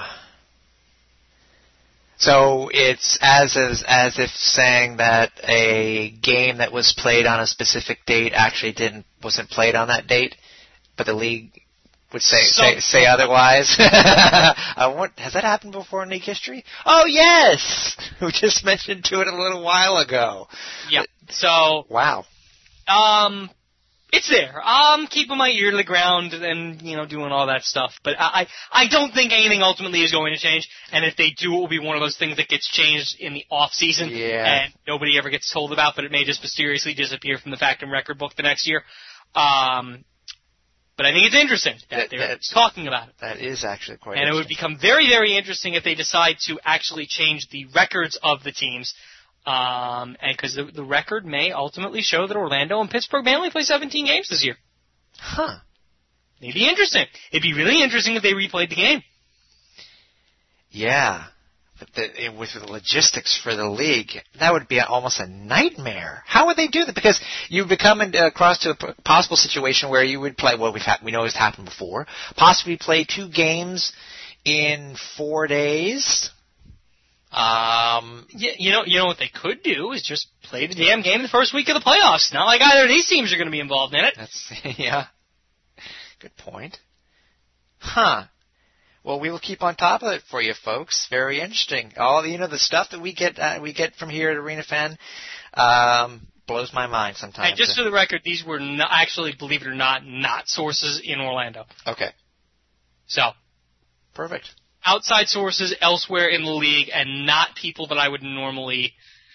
So it's as if saying that a game that was played on a specific date actually wasn't played on that date, but the league would say otherwise. Has that happened before in league history? Oh yes, we just mentioned to it a little while ago. Yeah. So wow. It's there. I'm keeping my ear to the ground and, doing all that stuff. But I don't think anything ultimately is going to change. And if they do, it will be one of those things that gets changed in the off season. Yeah. And nobody ever gets told about, but it may just mysteriously disappear from the fact and record book the next year. But I think it's interesting that they're talking about it. That is actually quite interesting. And it would become very, very interesting if they decide to actually change the records of the teams. And because the record may ultimately show that Orlando and Pittsburgh may only play 17 games this year. Huh. It'd be interesting. It'd be really interesting if they replayed the game. Yeah. But with the logistics for the league, that would be almost a nightmare. How would they do that? Because you become across to a possible situation where you would play, we know it's happened before, possibly play 2 games in 4 days. You know what they could do is just play the damn game the first week of the playoffs. Not like either of these teams are going to be involved in it. Yeah. Good point. Huh. Well, we will keep on top of it for you, folks. Very interesting. All the stuff that we get from here at Arena Fan, blows my mind sometimes. And just for the record, these were not, actually, believe it or not sources in Orlando. Okay. So. Perfect. Outside sources elsewhere in the league and not people that I would normally...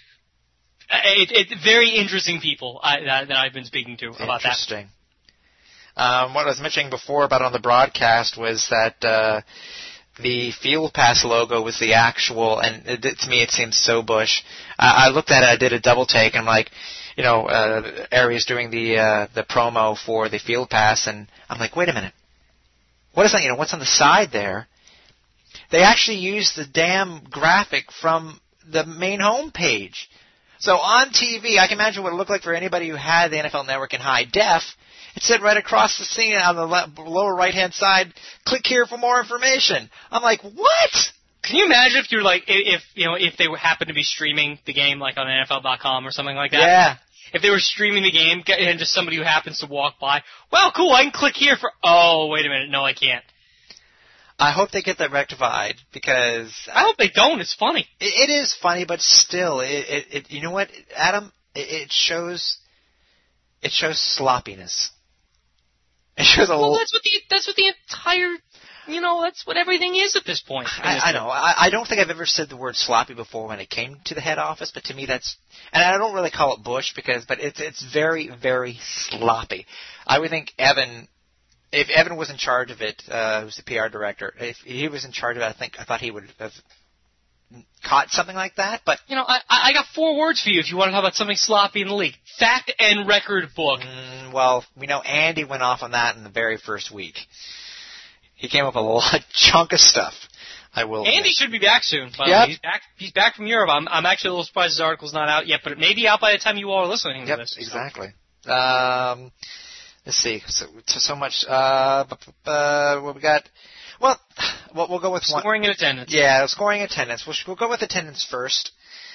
very interesting people that I've been speaking to about that. Interesting. What I was mentioning before about on the broadcast was that the Field Pass logo was the actual, and to me it seems so Bush. I looked at it, I did a double take, and I'm like, Aries doing the promo for the Field Pass, and I'm like, wait a minute. What is that? What's on the side there? They actually used the damn graphic from the main home page. So on TV, I can imagine what it looked like for anybody who had the NFL Network in high def. It said right across the scene on the lower right-hand side, click here for more information. I'm like, what? Can you imagine if you're like, if they happen to be streaming the game like on NFL.com or something like that? Yeah. If they were streaming the game and just somebody who happens to walk by, well, cool, I can click here for, oh, wait a minute, no, I can't. I hope they get that rectified because I hope they don't. It's funny. It is funny, but still, it you know what, Adam? It shows sloppiness. It shows a little. That's what the entire, that's what everything is at this point. I know. I don't think I've ever said the word sloppy before when it came to the head office, but to me that's, and I don't really call it Bush but it's very, very sloppy. I would think if Evan was in charge of it, who's the PR director, if he was in charge of it, I thought he would have caught something like that. But I got 4 words for you if you want to talk about something sloppy in the league: fact and record book. Well, we know Andy went off on that in the very first week. He came up with a chunk of stuff. I will. Andy should be back soon. By the Yep. way. He's back from Europe. I'm actually a little surprised his article's not out yet, but it may be out by the time you all are listening to this. Exactly. Let's see. So much. What we got? Well, we'll go with Scoring and attendance. Yeah, scoring and attendance. We'll go with attendance first.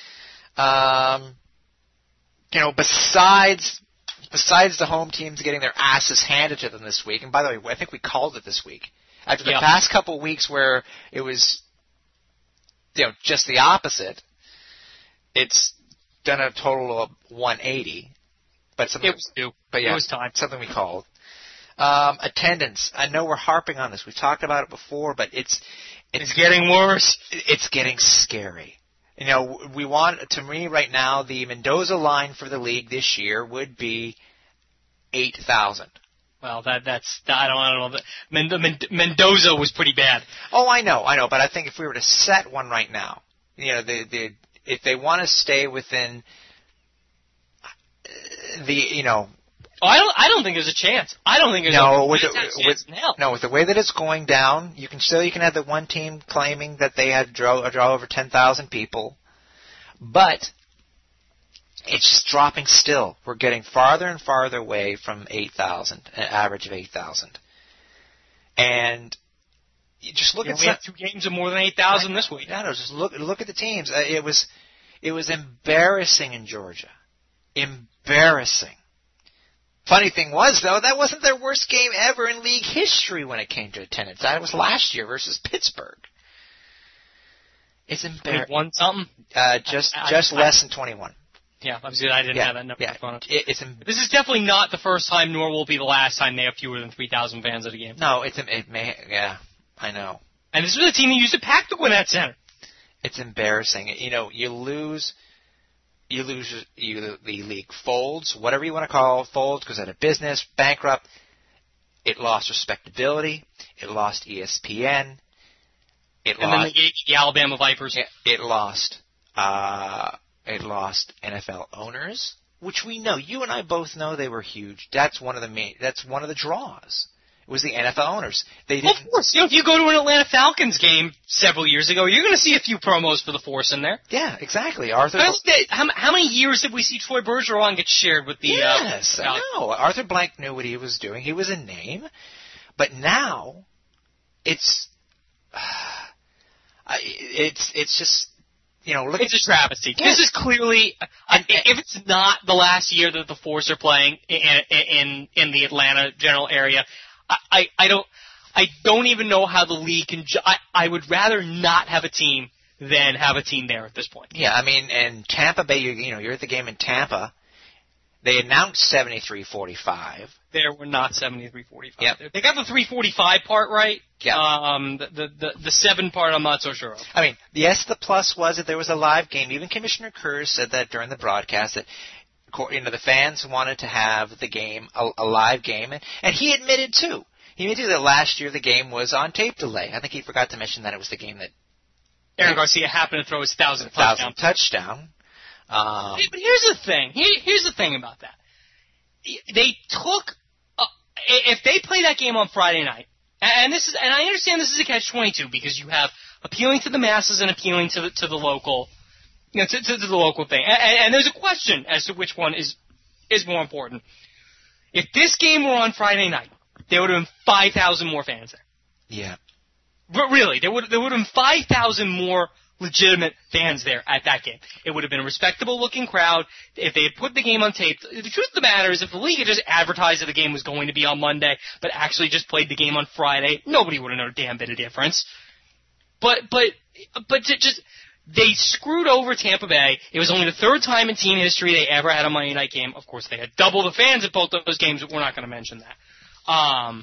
Besides the home teams getting their asses handed to them this week, and by the way, I think we called it this week. After the past couple weeks where it was, just the opposite, it's done a total of 180. But something, it was due. But yeah, it was time. Something we called. Attendance. I know we're harping on this. We've talked about it before, but it's getting worse. It's getting scary. We want, to me right now, the Mendoza line for the league this year would be 8,000. Well, that's I don't know. Mendoza was pretty bad. Oh, I know. But I think if we were to set one right now, if they want to stay within I don't think there's a chance. I don't think there's a chance in hell. No, with the way that it's going down, you can have the one team claiming that they had a draw over 10,000 people, but it's just dropping still. We're getting farther and farther away from 8,000, an average of 8,000. And you just look at we have 2 games of more than 8,000 this week. No, just look at the teams. It was embarrassing in Georgia. Embarrassing. Funny thing was, though, that wasn't their worst game ever in league history when it came to attendance. That was last year versus Pittsburgh. It's embarrassing. 21 something? Just less than 21. Yeah, I didn't have that number in front of me. This is definitely not the first time, nor will be the last time they have fewer than 3,000 fans at a game. No, I know. And this was a team that used to pack the Gwinnett Center. It's embarrassing. You lose the league folds, whatever you want to call it, folds, goes out of business, bankrupt. It lost respectability. It lost ESPN. Then they gave the Alabama Vipers. It lost NFL owners, which we know. You and I both know they were huge. That's one of the draws. It was the NFL owners. Of course. If you go to an Atlanta Falcons game several years ago, you're going to see a few promos for the Force in there. Yeah, exactly. How many years did we see Troy Bergeron get shared with the... Yes, I know. Arthur Blank knew what he was doing. He was a name. But now, it's just... it's a travesty. Yes. This is clearly, if it's not the last year that the Force are playing in the Atlanta general area, I don't even know how the league can. I would rather not have a team than have a team there at this point. Yeah, and Tampa Bay, you're at the game in Tampa. They announced 73-45. There were not 73-45. Yep. They got the 345 part right. Yeah. The 7 part I'm not so sure of. Yes, the plus was that there was a live game. Even Commissioner Kurz said that during the broadcast that the fans wanted to have the game a live game, and he admitted too. He admitted that last year the game was on tape delay. I think he forgot to mention that it was the game that Aaron Garcia happened to throw his 1,000th touchdown. But here's the thing. Here's the thing about that. They took if they play that game on Friday night, and I understand this is a catch-22 because you have appealing to the masses and appealing to the local, to the local thing. And there's a question as to which one is more important. If this game were on Friday night, there would have been 5,000 more fans there. Yeah. But really, there would have been 5,000 more legitimate fans there at that game. It would have been a respectable-looking crowd if they had put the game on tape. The truth of the matter is if the league had just advertised that the game was going to be on Monday, but actually just played the game on Friday, nobody would have known a damn bit of difference. But they screwed over Tampa Bay. It was only the 3rd time in team history they ever had a Monday night game. Of course, they had double the fans at both those games, but we're not going to mention that.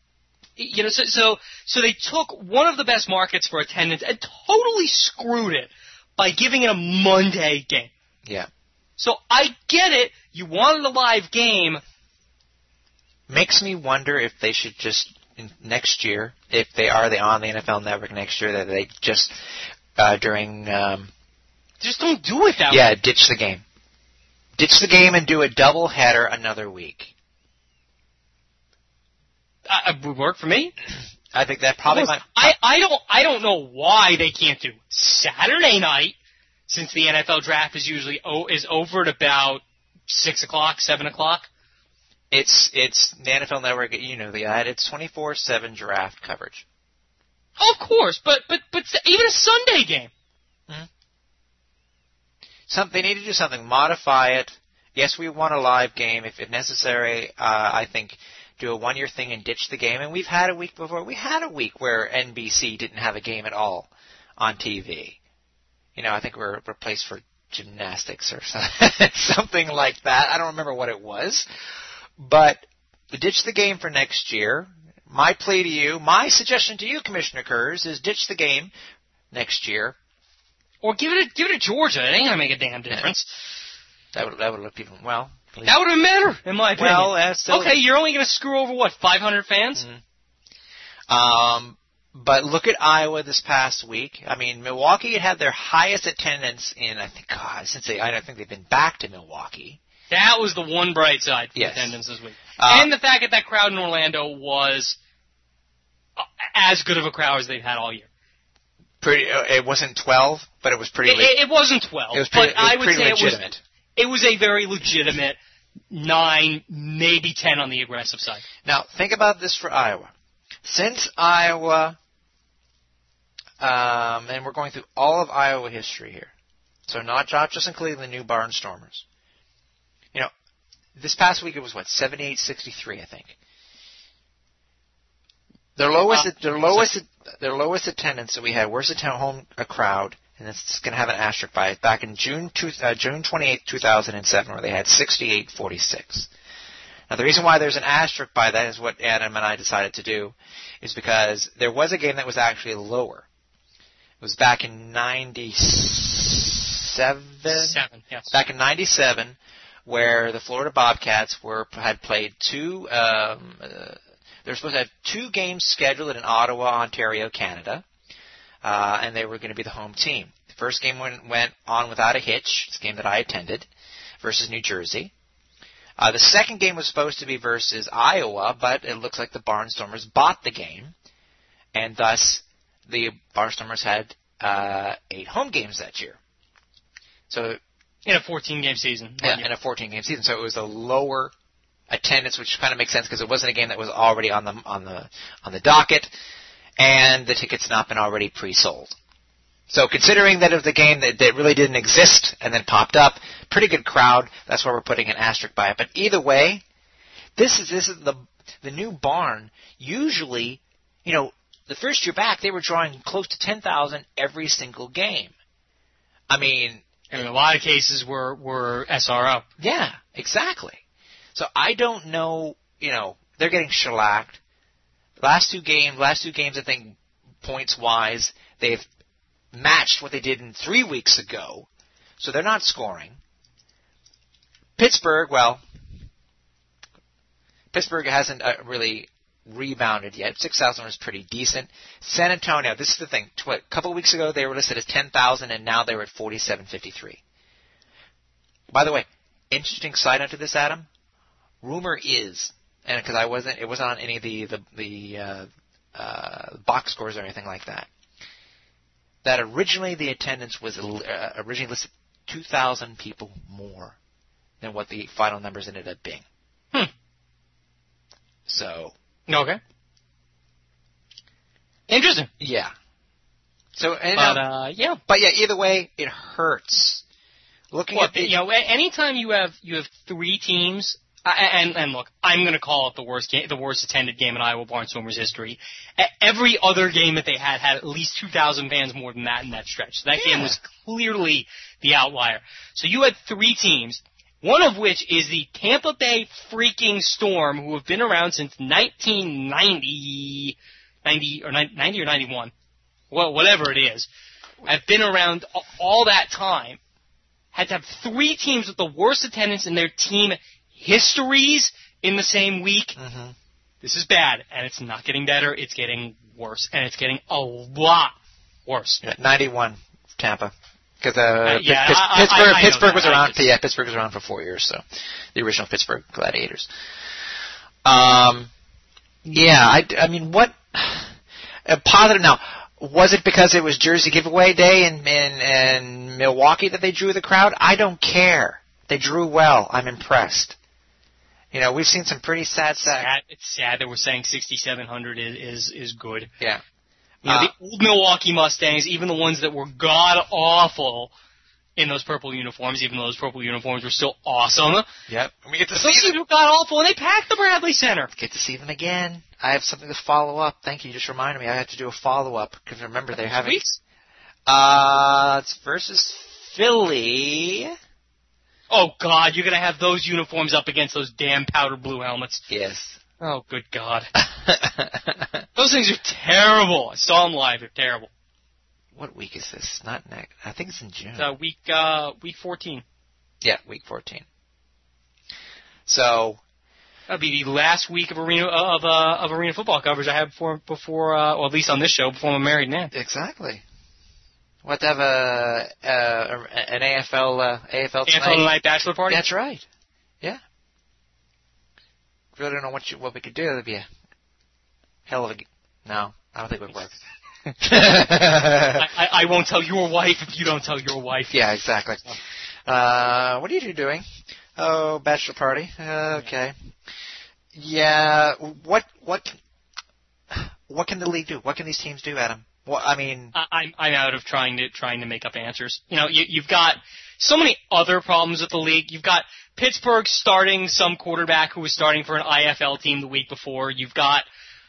So they took one of the best markets for attendance and totally screwed it by giving it a Monday game. Yeah. So I get it. You wanted a live game. Makes me wonder if they should just next year, if they are on the NFL Network next year, that they just during just don't do it that way. Yeah, ditch the game. Ditch the game and do a double header another week. Would work for me. I think that probably might. I don't know why they can't do Saturday night, since the NFL draft is usually is over at about 6 o'clock, 7 o'clock. It's the NFL Network. You know the ad. It's 24/7 draft coverage. Oh, of course, but even a Sunday game. Mm-hmm. They need to do something. Modify it. Yes, we want a live game if necessary. I think do a one-year thing and ditch the game. And we've had a week before. We had a week where NBC didn't have a game at all on TV. You know, I think we're replaced for gymnastics or something like that. I don't remember what it was. But ditch the game for next year. My plea to you, my suggestion to you, Commissioner Kurz, is ditch the game next year. Or give it to Georgia. It ain't going to make a damn difference. That would look even, well. That would have mattered, in my opinion. Well, okay, you're only going to screw over, 500 fans? Mm-hmm. But look at Iowa this past week. I mean, Milwaukee had their highest attendance in, I think they've been back to Milwaukee. That was the one bright side for attendance this week. And the fact that crowd in Orlando was as good of a crowd as they've had all year. It wasn't 12, but it was pretty. It wasn't 12, but I would say legitimate. It was a very legitimate 9, maybe 10 on the aggressive side. Now think about this for Iowa. Since Iowa, and we're going through all of Iowa history here, so not just including the new Barnstormers. You know, this past week it was 78-63, I think. Their lowest attendance that we had, worst home crowd, and it's going to have an asterisk by it, back in June 28, 2007, where they had 68-46. Now, the reason why there's an asterisk by that is what Adam and I decided to do, is because there was a game that was actually lower. It was back in 97? Yes. Back in 97, where the Florida Bobcats had played two. They were supposed to have 2 games scheduled in Ottawa, Ontario, Canada, and they were going to be the home team. The first game went on without a hitch. It's a game that I attended, versus New Jersey. The second game was supposed to be versus Iowa, but it looks like the Barnstormers bought the game, and thus the Barnstormers had 8 home games that year. So in a 14-game season. Yeah, in a 14-game season. So it was a lower attendance, which kind of makes sense because it wasn't a game that was already on the docket, and the tickets not been already pre-sold. So considering that it was a game that really didn't exist and then popped up, pretty good crowd. That's why we're putting an asterisk by it. But either way, this is the new barn. Usually, you know, the first year back they were drawing close to 10,000 every single game. I mean, and in a lot of cases were SRO. Yeah, exactly. So I don't know, you know, they're getting shellacked. Last two games, I think, points-wise, they've matched what they did in 3 weeks ago. So they're not scoring. Pittsburgh hasn't really rebounded yet. 6,000 was pretty decent. San Antonio, this is the thing. A couple of weeks ago, they were listed as 10,000, and now they were at 4,753. By the way, interesting side note to this, Adam. Rumor is, and because it wasn't on any of the box scores or anything like that, that originally the attendance was originally listed 2,000 people more than what the final numbers ended up being. So. Okay. Interesting. Yeah. So, yeah. But yeah, either way, it hurts. Anytime you have 3 teams. And look, I'm going to call it the worst attended game in Iowa Barnstormers history. Every other game that they had at least 2,000 fans more than that in that stretch. So that game was clearly the outlier. So you had 3 teams, one of which is the Tampa Bay freaking Storm, who have been around since 1990 or 91, well, whatever it is, have been around all that time. Had to have 3 teams with the worst attendance in their team histories in the same week. Mm-hmm. This is bad, and it's not getting better. It's getting worse, and it's getting a lot worse. 91 Tampa, because Pittsburgh was around. Yeah, Pittsburgh was around for 4 years. So the original Pittsburgh Gladiators. I mean, what? Positive now. Was it because it was Jersey giveaway day in Milwaukee that they drew the crowd? I don't care. They drew well. I'm impressed. We've seen some pretty sad. It's sad that we're saying 6,700 is good. Yeah. The old Milwaukee Mustangs, even the ones that were god awful in those purple uniforms, even though those purple uniforms were still awesome. Yep. And we get to see them. God awful, and they packed the Bradley Center. Get to see them again. I have something to follow up. Thank you. You just reminded me. I have to do a follow up because remember they're having. It's versus Philly. Oh God, you're gonna have those uniforms up against those damn powder blue helmets. Yes. Oh good God. Those things are terrible. I saw them live. They're terrible. What week is this? Not next. I think it's in June. Week 14. Yeah, week 14. So that'll be the last week of arena football coverage I have before, or at least on this show, before I'm a married man. Exactly. We'll have to have an AFL night bachelor party. That's right. Yeah. Really don't know what we could do. It'd be a hell of a. No, I don't think it would work. I won't tell your wife if you don't tell your wife. Yeah, exactly. What are you doing? Oh, bachelor party. Okay. Yeah. What can the league do? What can these teams do, Adam? Well, I mean, I'm out of trying to make up answers. You've got so many other problems with the league. You've got Pittsburgh starting some quarterback who was starting for an IFL team the week before. You've got,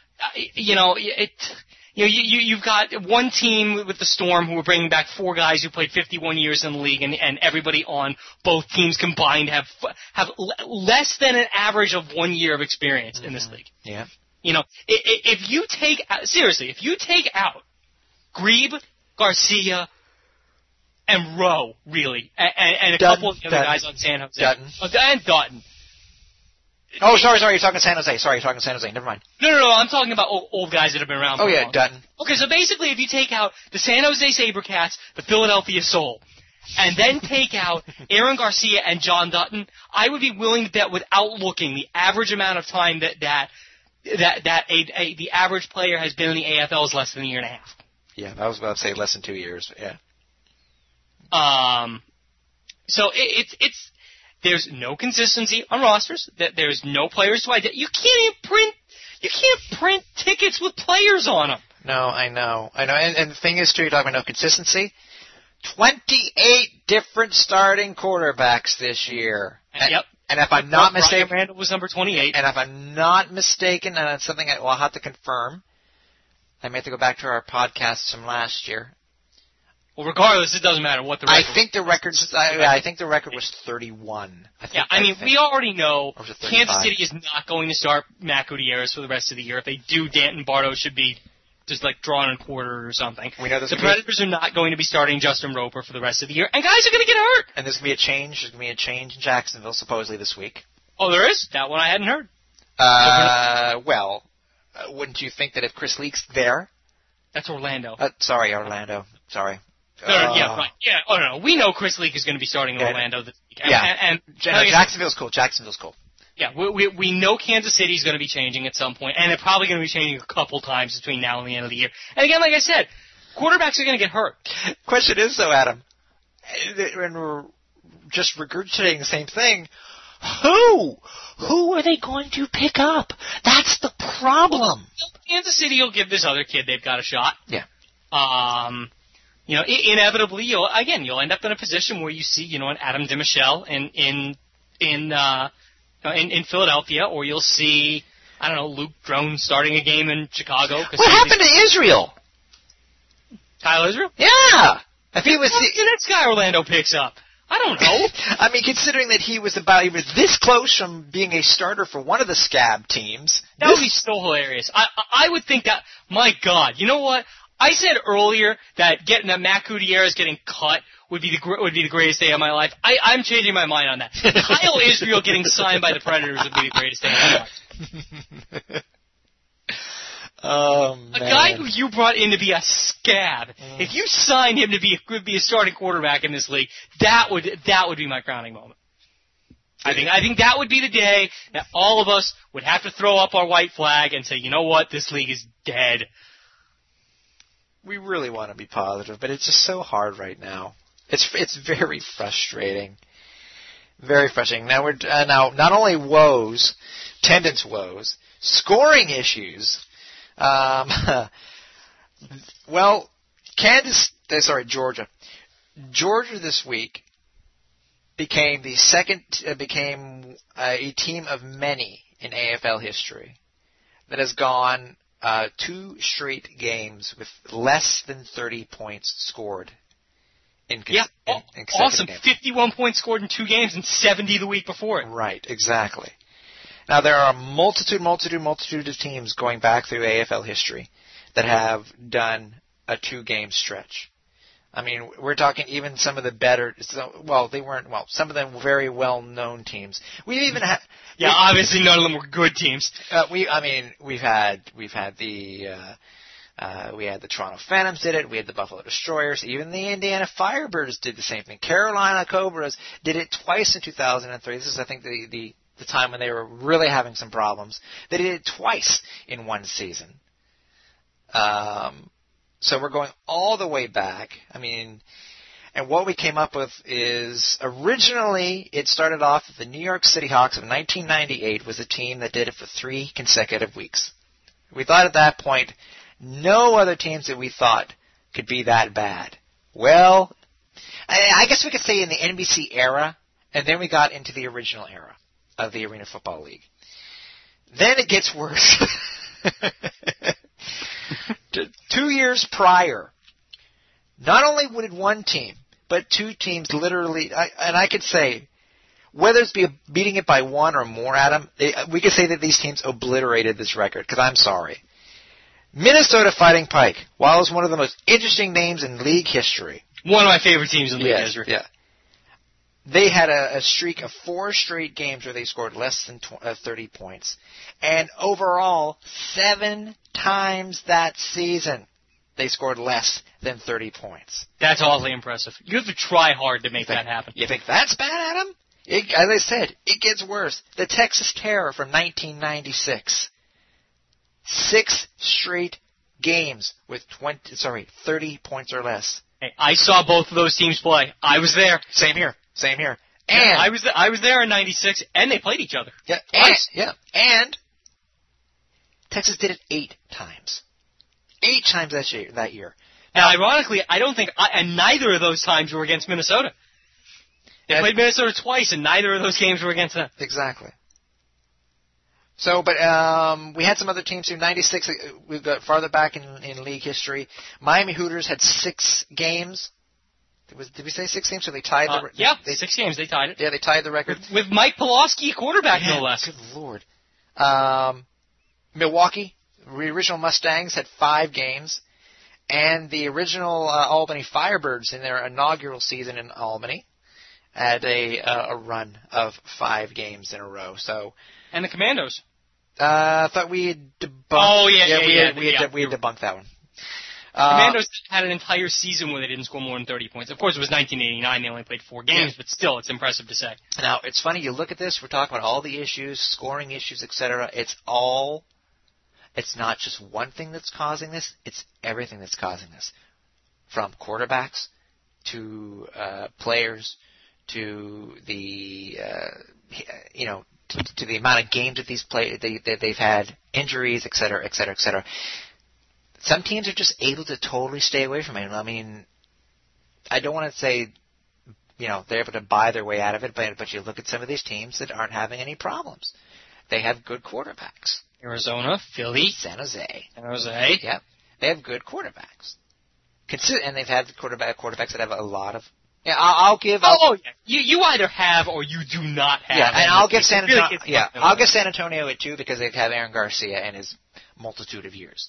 you've got one team with the Storm who are bringing back 4 guys who played 51 years in the league, and everybody on both teams combined have less than an average of 1 year of experience in this league. Yeah. If you take out Grebe, Garcia, and Rowe, really, and a couple of the other guys on San Jose. And Dutton. Oh, sorry, you're talking San Jose. Sorry, you're talking San Jose. Never mind. No, I'm talking about old guys that have been around for a long time. Dutton. Okay, so basically if you take out the San Jose SaberCats, the Philadelphia Soul, and then take out Aaron Garcia and John Dutton, I would be willing to bet without looking the average amount of time that the average player has been in the AFL is less than a year and a half. Yeah, I was about to say less than 2 years. Yeah. So it's there's no consistency on rosters. There's no players to identify. You can't print tickets with players on them. No, I know. And the thing is, too, you're talking about no consistency. 28 different starting quarterbacks this year. Yep. And if I'm not mistaken, Ryan Randall was number 28. And if I'm not mistaken, and it's something I'll have to confirm. I may have to go back to our podcasts from last year. Well, regardless, it doesn't matter what the record. I think the record was 31. We already know Kansas City is not going to start Matt Gutierrez for the rest of the year. If they do, Danton Bardo should be just like drawn and quartered or something. We know the Predators are not going to be starting Justin Roper for the rest of the year, and guys are going to get hurt. And there's going to be a change. There's going to be a change in Jacksonville supposedly this week. Oh, there is? That one I hadn't heard. Well, wouldn't you think that if Chris Leake's there? That's Orlando. Orlando. Sorry. Yeah, right. Yeah. Oh no, we know Chris Leake is going to be starting in Orlando this week. And Jacksonville's cool. Jacksonville's cool. Yeah, we know Kansas City is going to be changing at some point, and they're probably going to be changing a couple times between now and the end of the year. And again, like I said, quarterbacks are going to get hurt. Question is, though, Adam, and we're just regurgitating the same thing, who are they going to pick up? That's the problem. Kansas City will give this other kid they've got a shot. Yeah. Inevitably, you'll end up in a position where you see, an Adam DiMichele in Philadelphia, or you'll see, I don't know, Luke Drone starting a game in Chicago. What happened to Israel? Kyle Israel? Yeah. I think it was the next guy Orlando picks up. I don't know. Considering that he was this close from being a starter for one of the scab teams. That would be so hilarious. I would think that, my God, you know what? I said earlier that Matt Gutierrez getting cut would be the greatest day of my life. I'm changing my mind on that. Kyle Israel getting signed by the Predators would be the greatest day of my life. Oh, man. A guy who you brought in to be a scab, if you signed him to be a starting quarterback in this league, that would be my crowning moment. I think that would be the day that all of us would have to throw up our white flag and say, you know what, this league is dead. we really want to be positive, but it's just so hard right now. It's very frustrating. Very frustrating. Now now not only woes, attendance woes, scoring issues. Well, Georgia. Georgia this week became a team of many in AFL history that has gone 2 straight games with less than 30 points scored. In awesome. games. 51 points scored in 2 games and 70 the week before it. Right, exactly. Now, there are a multitude of teams going back through AFL history that have done a 2-game stretch. I mean, we're talking even some of the better, some of them very well-known teams. We even had... Yeah, obviously none of them were good teams. We had the Toronto Phantoms did it. We had the Buffalo Destroyers. Even the Indiana Firebirds did the same thing. Carolina Cobras did it twice in 2003. This is, I think, the time when they were really having some problems. They did it twice in one season. So we're going all the way back. I mean, and what we came up with is originally it started off with the New York City Hawks of 1998 was the team that did it for 3 consecutive weeks. We thought at that point no other teams that we thought could be that bad. Well, I guess we could say in the NBC era, and then we got into the original era of the Arena Football League. Then it gets worse. 2 years prior, not only would one team, but 2 teams literally, and I could say, whether it's beating it by 1 or more, Adam, we could say that these teams obliterated this record, because I'm sorry. Minnesota Fighting Pike, while it's one of the most interesting names in league history. One of my favorite teams in league history. Yeah. They had a streak of 4 straight games where they scored less than 30 points. And overall, 7 times that season, they scored less than 30 points. That's awfully impressive. You have to try hard to make that happen. You think that's bad, Adam? As I said, it gets worse. The Texas Terror from 1996. 6 straight games with 30 points or less. Hey, I saw both of those teams play. I was there. Same here. And yeah, I was there in '96, and they played each other. Yeah, and Texas did it 8 times. 8 times that year. Now, ironically, I don't think, and neither of those times were against Minnesota. They played Minnesota twice, and neither of those games were against them. Exactly. So, but we had some other teams in '96. We got farther back in league history. Miami Hooters had 6 games. Did we say 6 games? So they tied the record? Yeah, 6 games. They tied it. Yeah, they tied the record. With Mike Pawlowski, quarterback, no less. Good Lord. Milwaukee, the original Mustangs, had 5 games. And the original Albany Firebirds in their inaugural season in Albany had a run of 5 games in a row. So. And the Commandos. I thought we had debunked. Oh, we had debunked that one. Commandos had an entire season where they didn't score more than 30 points. Of course, it was 1989. They only played 4 games, but still, it's impressive to say. Now, it's funny. You look at this. We're talking about all the issues, scoring issues, etc. It's not just one thing that's causing this. It's everything that's causing this. From quarterbacks to players to the, to the amount of games that they've had, injuries, etc., etc., etc. Some teams are just able to totally stay away from it. I mean, I don't want to say, they're able to buy their way out of it, but you look at some of these teams that aren't having any problems. They have good quarterbacks. Arizona, Philly, San Jose. Yep. They have good quarterbacks. And they've had quarterbacks that have a lot of. Yeah, I'll give. You either have or you do not have. Yeah, and I'll give San Antonio. I'll give San Antonio it too because they have Aaron Garcia and his multitude of years.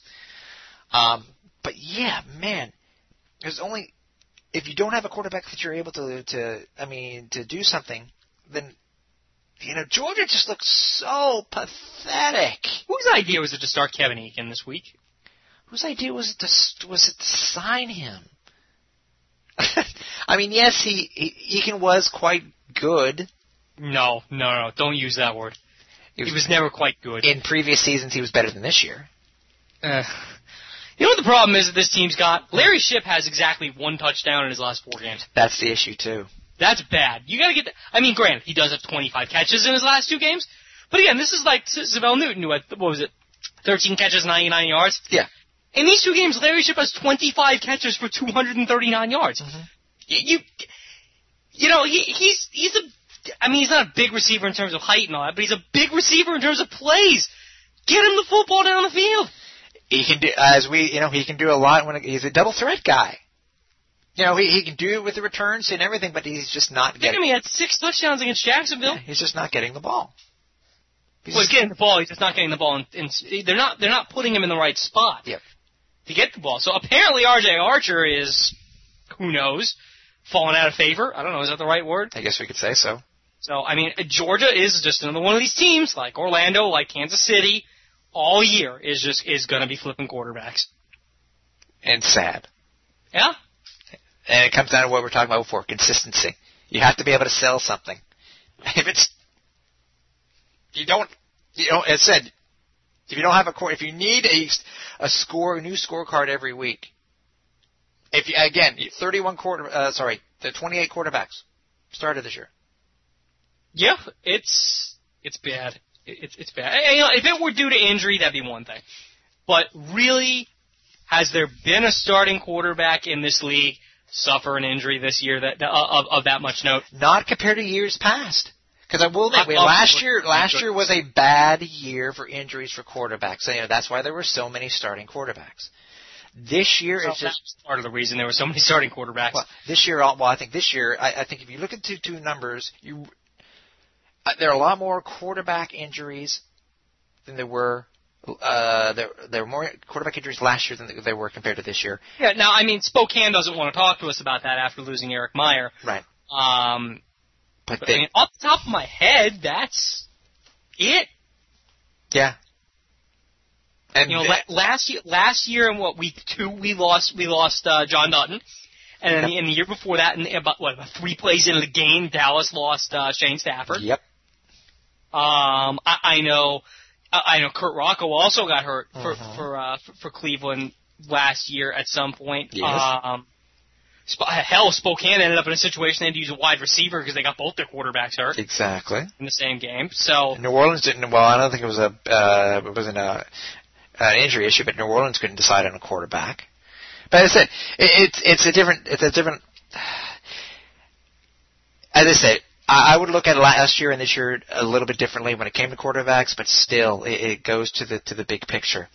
But yeah, man, there's only if you don't have a quarterback that you're able to do something, then Georgia just looks so pathetic. Whose idea was it to start Kevin Eakin this week? Whose idea was it to sign him? I mean, yes, Eakin was quite good. No, don't use that word. He was never quite good. In previous seasons, he was better than this year. You know what the problem is that this team's got? Larry Shipp has exactly 1 touchdown in his last 4 games. That's the issue, too. That's bad. You gotta get I mean, granted, he does have 25 catches in his last 2 games, but again, this is like Savell Newton, who had, 13 catches, 99 yards? Yeah. In these 2 games, Larry Shipp has 25 catches for 239 yards. Mm-hmm. You know, he's not a big receiver in terms of height and all that, but he's a big receiver in terms of plays. Get him the football down the field. He can do, he can do a lot when he's a double threat guy. He can do it with the returns and everything, but he's just not getting. Look at him, he had 6 touchdowns against Jacksonville. Yeah, he's just not getting the ball. He's getting the ball. He's just not getting the ball, and they're not putting him in the right spot to get the ball. So apparently, R.J. Archer is, who knows, falling out of favor. I don't know. Is that the right word? I guess we could say so. So I mean, Georgia is just another one of these teams, like Orlando, like Kansas City, all year is going to be flipping quarterbacks. And sad. Yeah. And it comes down to what we're talking about before, consistency. You have to be able to sell something. As said, if you don't have if you need a new scorecard every week, the 28 quarterbacks started this year. Yeah, it's bad. It's bad. If it were due to injury, that'd be one thing. But really, has there been a starting quarterback in this league suffer an injury this year of that much note? Not compared to years past. Because I will admit, last year was a bad year for injuries for quarterbacks. So, that's why there were so many starting quarterbacks. This year, it's just part of the reason there were so many starting quarterbacks. Well, I think this year, I think if you look at two numbers, there are a lot more quarterback injuries than there were. There were more quarterback injuries last year than there were compared to this year. Yeah. Now, I mean, Spokane doesn't want to talk to us about that after losing Eric Meyer. Right. But I mean, off the top of my head, that's it. Yeah. And last year in week 2 we lost John Dutton, and then in the year before that, about 3 plays into the game, Dallas lost Shane Stafford. Yep. I know Kurt Rocco also got hurt for Cleveland last year at some point. Yes. Spokane ended up in a situation they had to use a wide receiver because they got both their quarterbacks hurt. Exactly. In the same game. So New Orleans didn't. Well, I don't think it was an injury issue, but New Orleans couldn't decide on a quarterback. But as I said, it's a different. As I said, I would look at last year and this year a little bit differently when it came to quarterbacks, but still, it goes to the big picture.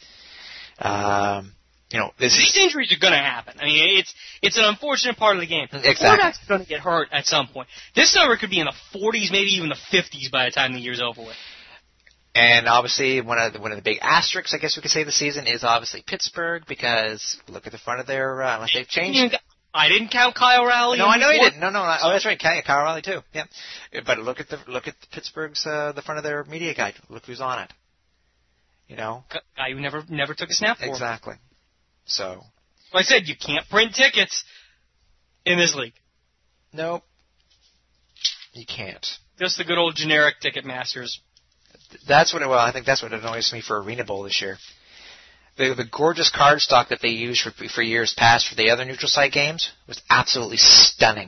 These injuries are going to happen. I mean, it's an unfortunate part of the game. Exactly. Quarterbacks are going to get hurt at some point. This number could be in the 40s, maybe even the 50s by the time the year's over with. And obviously, one of the big asterisks, I guess we could say, this season is obviously Pittsburgh, because look at the front of their unless they've changed. I didn't count Kyle Raleigh. No, I know you didn't. No. Oh, that's right, Kyle Raleigh too. Yeah, but look at Pittsburgh's the front of their media guide. Look who's on it. Guy who never took a snap for. Exactly. So, like I said, you can't print tickets in this league. Nope. You can't. Just the good old generic ticket masters. I think that's what annoys me for Arena Bowl this year. The gorgeous card stock that they used for years past for the other neutral site games was absolutely stunning.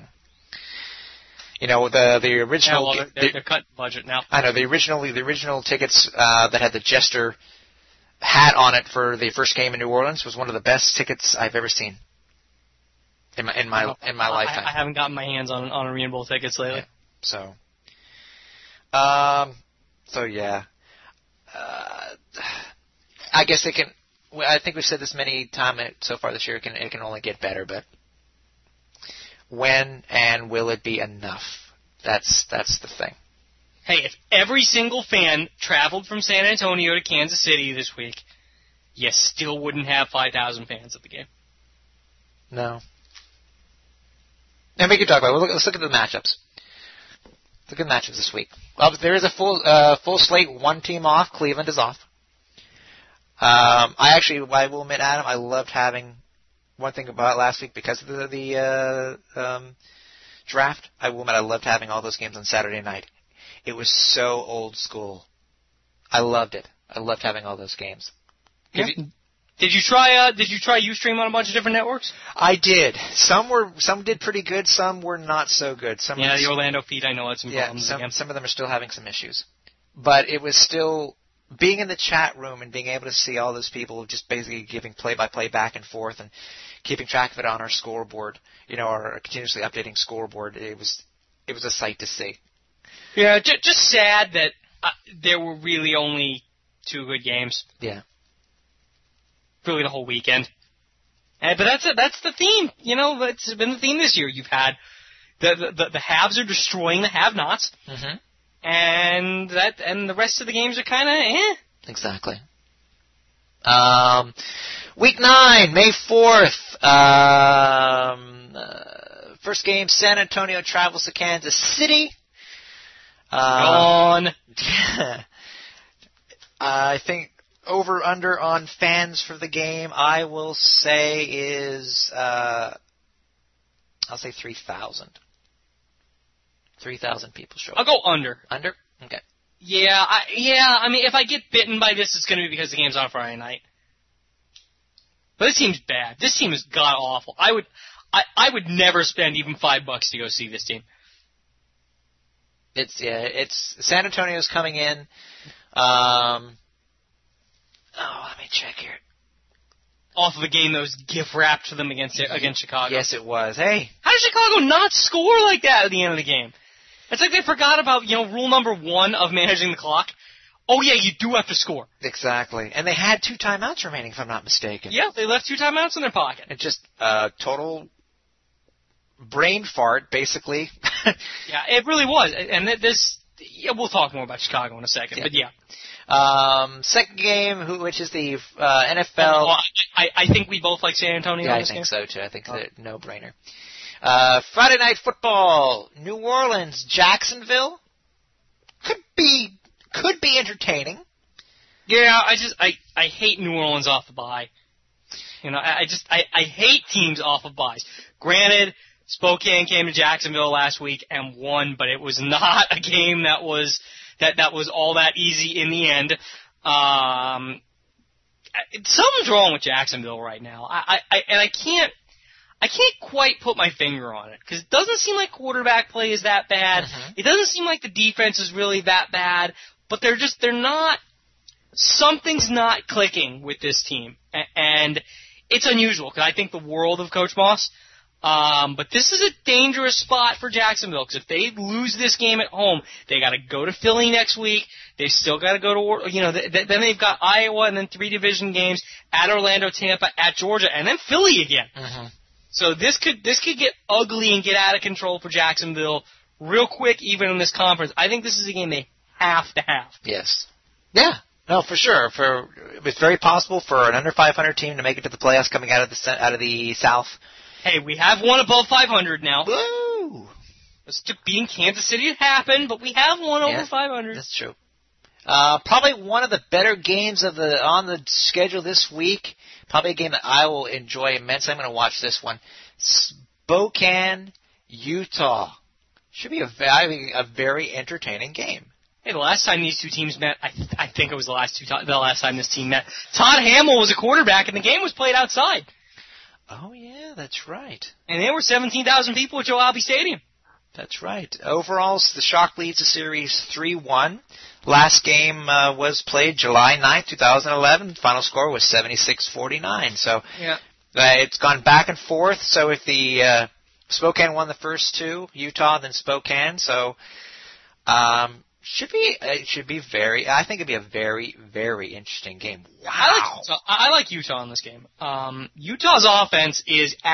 The original. Yeah, they're cutting budget now. I know the original tickets that had the Jester hat on it for the first game in New Orleans was one of the best tickets I've ever seen in my lifetime. I haven't gotten my hands on Arena Bowl tickets lately. Yeah. So yeah. I guess it can. I think we've said this many times so far this year. It can only get better, but when and will it be enough? That's the thing. Hey, if every single fan traveled from San Antonio to Kansas City this week, you still wouldn't have 5,000 fans at the game. No. And we can talk about it. Let's look at the matchups. Look at the matchups this week. There is a full slate. One team off. Cleveland is off. I will admit, Adam, I loved having one thing about last week because of the draft. I will admit, I loved having all those games on Saturday night. It was so old school. I loved it. I loved having all those games. Yeah. Did you try Ustream on a bunch of different networks? I did. Some did pretty good. Some were not so good. The Orlando feed, I know had some problems. Some of them are still having some issues. But it was still being in the chat room and being able to see all those people just basically giving play-by-play back and forth and keeping track of it on our scoreboard, our continuously updating scoreboard. It was a sight to see. Yeah, just sad that there were really only 2 good games. Yeah. Really the whole weekend. But that's the theme. It's been the theme this year. You've had the haves are destroying the have-nots. Mm-hmm. And the rest of the games are kind of Exactly. Week 9, May 4th. First game, San Antonio travels to Kansas City. Gone. I think over/under on fans for the game, I will say is, I'll say 3,000. 3,000 people show up. I'll go under. Under? Okay. Yeah. I mean, if I get bitten by this, it's going to be because the game's on Friday night. But this team's bad. This team is god awful. I would never spend even $5 to go see this team. It's San Antonio's coming in. Let me check here. Off of a game that was gift wrapped to them against Chicago. Yes, it was. Hey, how did Chicago not score like that at the end of the game? It's like they forgot about rule number 1 of managing the clock. Oh yeah, you do have to score. Exactly, and they had 2 timeouts remaining, if I'm not mistaken. Yeah, they left 2 timeouts in their pocket. It's just total brain fart, basically. Yeah, it really was. And we'll talk more about Chicago in a second, but yeah. Second game, which is the NFL. I think we both like San Antonio. Yeah, I think so too. I think it's a no-brainer. Friday Night Football, New Orleans, Jacksonville. Could be entertaining. Yeah, I hate New Orleans off the bye. I hate teams off of byes. Granted, Spokane came to Jacksonville last week and won, but it was not a game that was all that easy in the end. Something's wrong with Jacksonville right now. I can't quite put my finger on it because it doesn't seem like quarterback play is that bad. Mm-hmm. It doesn't seem like the defense is really that bad, but they're not. Something's not clicking with this team, and it's unusual because I think the world of Coach Moss. But this is a dangerous spot for Jacksonville because if they lose this game at home, they got to go to Philly next week. They still got to go to then they've got Iowa and then 3 division games at Orlando, Tampa, at Georgia, and then Philly again. Mm-hmm. So this could get ugly and get out of control for Jacksonville real quick, even in this conference. I think this is a game they have to have. Yes. Yeah. No, for sure. It's very possible for an under 500 team to make it to the playoffs coming out of the South. Hey, we have one above 500 now. Woo! Beating Kansas City it happened, but we have one over 500. That's true. Probably one of the better games on the schedule this week. Probably a game that I will enjoy immensely. I'm going to watch this one. Spokane, Utah. Should be a very entertaining game. Hey, the last time these two teams met, I think it was the last time this team met. Todd Hamill was a quarterback, and the game was played outside. Oh, yeah, that's right. And there were 17,000 people at Joe Albi Stadium. That's right. Overall, the Shock leads the series 3-1. Last game was played July 9th, 2011. Final score was 76-49. So yeah. It's gone back and forth. So if the Spokane won the first 2, Utah, then Spokane. So it should be I think it'd be a very, very interesting game. Wow. I like Utah in this game. Utah's offense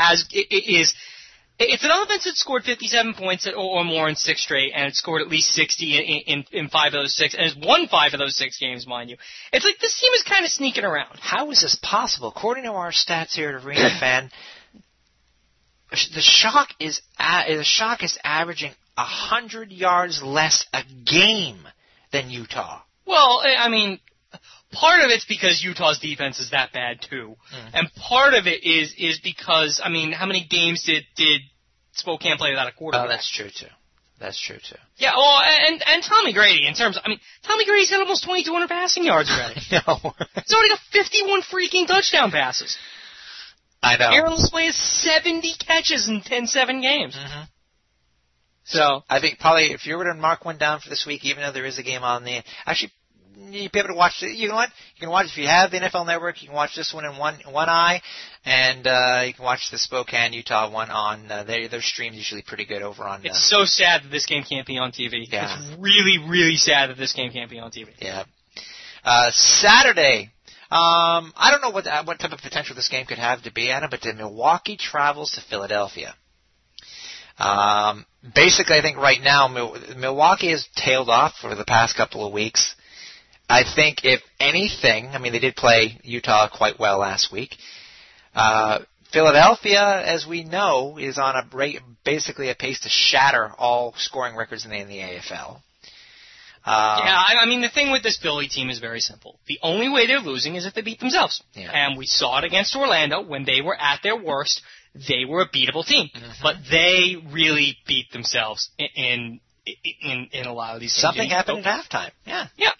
it's an offense that scored 57 points or more in 6 straight, and it scored at least 60 in 5 of those 6, and has won 5 of those 6 games, mind you. It's like this team is kind of sneaking around. How is this possible? According to our stats here at Arena Fan, the Shock is averaging 100 yards less a game than Utah. Well, I mean, part of it's because Utah's defense is that bad too, and part of it is because, I mean, how many games did Spokane play without a quarterback? Oh, that's true too. That's true, too. Yeah, well, and Tommy Grady, in terms of, Tommy Grady's had almost 2,200 passing yards already. No. He's already got 51 freaking touchdown passes. I know. Aaron LeSueur has 70 catches in 10-7 games. Mm-hmm. So I think probably if you were to mark one down for this week, even though there is a game on the actually you'd be able to watch it. You know what? You can watch if you have the NFL Network. You can watch this one in one eye, and you can watch the Spokane Utah one on. Their stream's usually pretty good over on. It's so sad that this game can't be on TV. Yeah. It's really, really sad that this game can't be on TV. Yeah. Saturday. I don't know what type of potential this game could have to be, Adam, but Milwaukee travels to Philadelphia. Basically, I think right now Milwaukee has tailed off for the past couple of weeks. I think if anything, they did play Utah quite well last week. Philadelphia, as we know, is on basically a pace to shatter all scoring records in the AFL. The thing with this Philly team is very simple. The only way they're losing is if they beat themselves. Yeah. And we saw it against Orlando when they were at their worst. They were a beatable team, but they really beat themselves in a lot of these games. Something happened at halftime. Yeah. Yeah.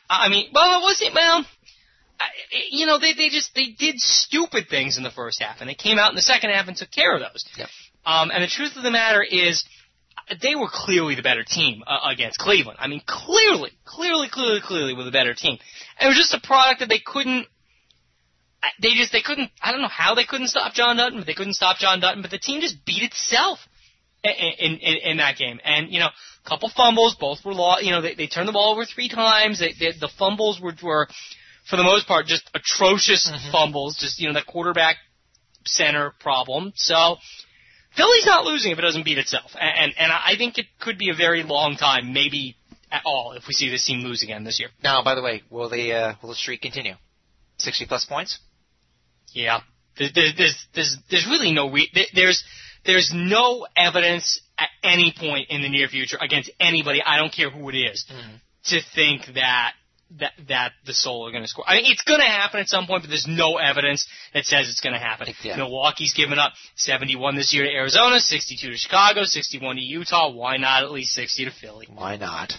They did stupid things in the first half, and they came out in the second half and took care of those. Yep. And the truth of the matter is, they were clearly the better team against Cleveland. Clearly were the better team. And it was just a product that they couldn't. They couldn't. I don't know how they couldn't stop John Dutton, but they couldn't stop John Dutton. But the team just beat itself in that game. And a couple fumbles, both were lost. They turned the ball over 3 times. The fumbles were for the most part just atrocious fumbles. Just that quarterback center problem. So Philly's not losing if it doesn't beat itself. And I think it could be a very long time, maybe at all, if we see this team lose again this year. Now, by the way, will the streak continue? 60+ points? Yeah. There's really no there's no evidence at any point in the near future against anybody, I don't care who it is, to think that the Soul are going to score. It's going to happen at some point, but there's no evidence that says it's going to happen. Yeah. Milwaukee's given up 71 this year to Arizona, 62 to Chicago, 61 to Utah. Why not at least 60 to Philly? Why not?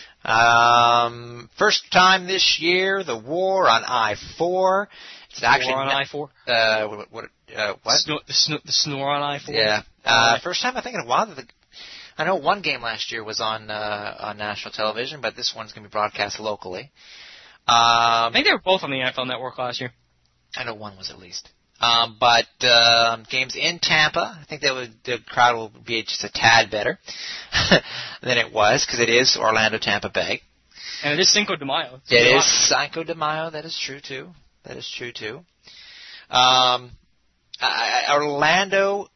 First time this year, the war on I-4. It's actually war on I-4? What? The snore on I-4? Yeah. First time I think in a while. I know one game last year was on national television, but this one's going to be broadcast locally. I think they were both on the NFL Network last year. I know one was at least. But games in Tampa, I think the crowd will be just a tad better than it was, because it is Orlando, Tampa Bay. And it is Cinco de Mayo. It is Cinco de Mayo. That is true, too. Orlando,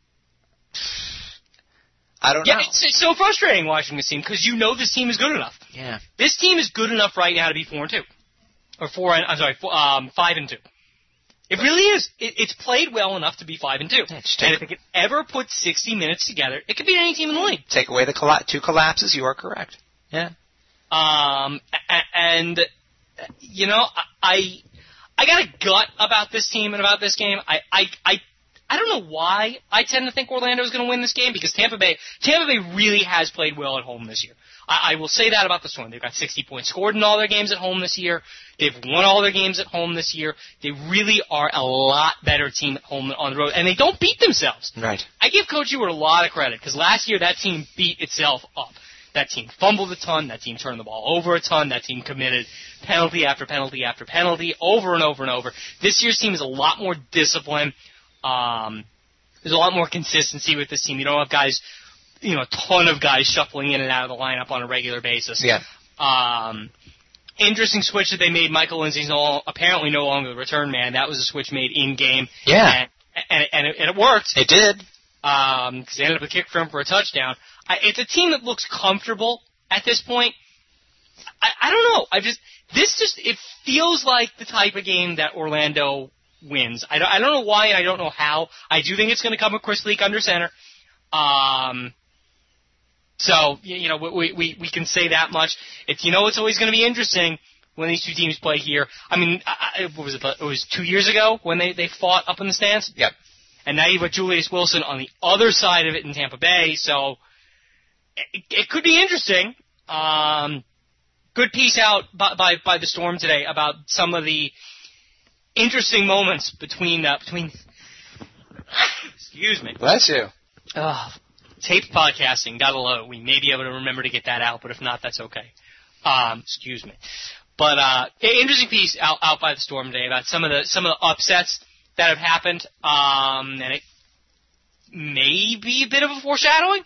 I don't know. Yeah, it's so frustrating watching this team, because this team is good enough. Yeah. This team is good enough right now to be 4-2. Or 5-2. It really is. It's played well enough to be 5-2. And if it could ever put 60 minutes together, it could beat any team in the league. Take away the 2 collapses, you are correct. Yeah. And I got a gut about this team and about this game. I don't know why I tend to think Orlando is going to win this game, because Tampa Bay really has played well at home this year. I will say that about the Storm. They've got 60 points scored in all their games at home this year. They've won all their games at home this year. They really are a lot better team at home than on the road, and they don't beat themselves. Right. I give Coach Ewart a lot of credit, because last year that team beat itself up. That team fumbled a ton. That team turned the ball over a ton. That team committed penalty after penalty after penalty over and over and over. This year's team is a lot more disciplined. There's a lot more consistency with this team. You don't have guys, a ton of guys shuffling in and out of the lineup on a regular basis. Yeah. Interesting switch that they made. Michael Lindsay's apparently no longer the return man. That was a switch made in game. Yeah. And it worked. It did. Because they ended up a kick for him for a touchdown. It's a team that looks comfortable at this point. I don't know. It feels like the type of game that Orlando wins. I don't know why, and I don't know how. I do think it's going to come with Chris Leak under center. So, we can say that much. It's always going to be interesting when these two teams play here. What was it? It was 2 years ago when they fought up in the stands? Yep. And now you've got Julius Wilson on the other side of it in Tampa Bay, so it could be interesting. Good piece out by the Storm today about some of the interesting moments between. Excuse me. Bless you. Taped podcasting, gotta love it. We may be able to remember to get that out, but if not, that's okay. Excuse me. But interesting piece out by the Storm today about some of the upsets that have happened, and it may be a bit of a foreshadowing.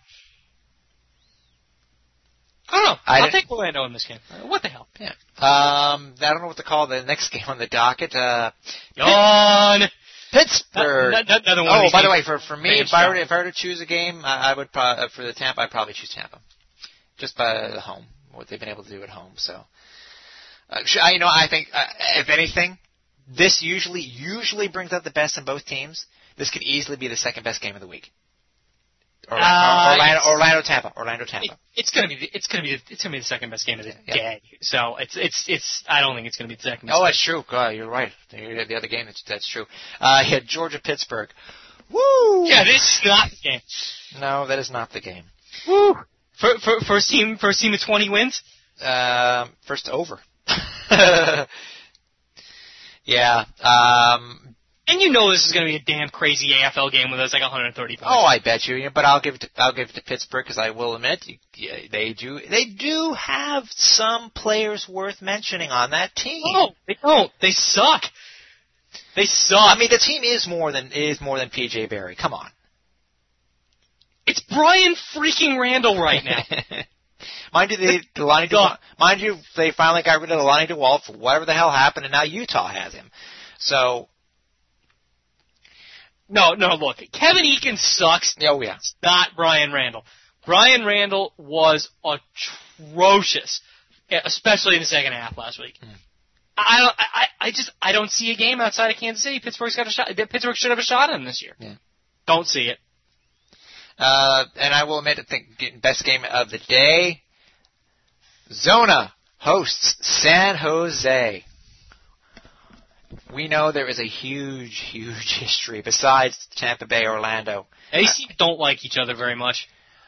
I don't know. I'll take Orlando in this game. What the hell? Yeah. I don't know what to call the next game on the docket. Yawn. Pittsburgh. Another one by the way, for me, if I were to choose a game, I would for the Tampa, I'd probably choose Tampa, just by the home, what they've been able to do at home. So, I think if anything, this usually brings out the best in both teams. This could easily be the second best game of the week. Orlando, Tampa. It's gonna be the second best game of the day. So it's. I don't think it's gonna be the second best. Oh, that's true. God, you're right. The other game, that's true. Georgia, Pittsburgh. Woo! Yeah, this is not the game. No, that is not the game. Woo! First team to 20 wins. First over. Yeah. And this is going to be a damn crazy AFL game where there's like 130 points. Oh, I bet you. But I'll give it to Pittsburgh because I will admit they do have some players worth mentioning on that team. Oh, they don't. They suck. I mean, the team is more than PJ Barry. Come on. It's Brian freaking Randall right now. Mind you, they finally got rid of Lonnie DeWalt for whatever the hell happened, and now Utah has him. So. No, look, Kevin Eakin sucks. Oh, yeah. It's not Brian Randall. Brian Randall was atrocious, especially in the second half last week. I don't see a game outside of Kansas City. Pittsburgh's got a shot. Pittsburgh should have a shot at him this year. Yeah. Don't see it. And I will admit, I think best game of the day, Zona hosts San Jose. We know there is a huge history besides Tampa Bay, Orlando. They don't like each other very much.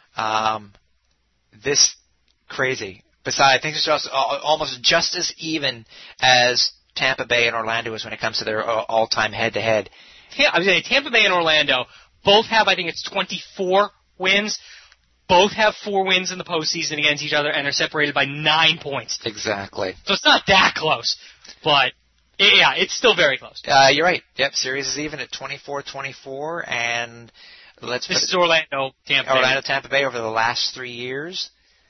This crazy. Besides, I think it's just almost just as even as Tampa Bay and Orlando is when it comes to their all-time head-to-head. Yeah, I was saying Tampa Bay and Orlando both have, I think it's 24 wins. Both have 4 wins in the postseason against each other and are separated by 9 points. Exactly. So it's not that close, but. Yeah, it's still very close. You're right. Yep, series is even at 24-24, and this is Orlando, Tampa Bay over the last 3 years.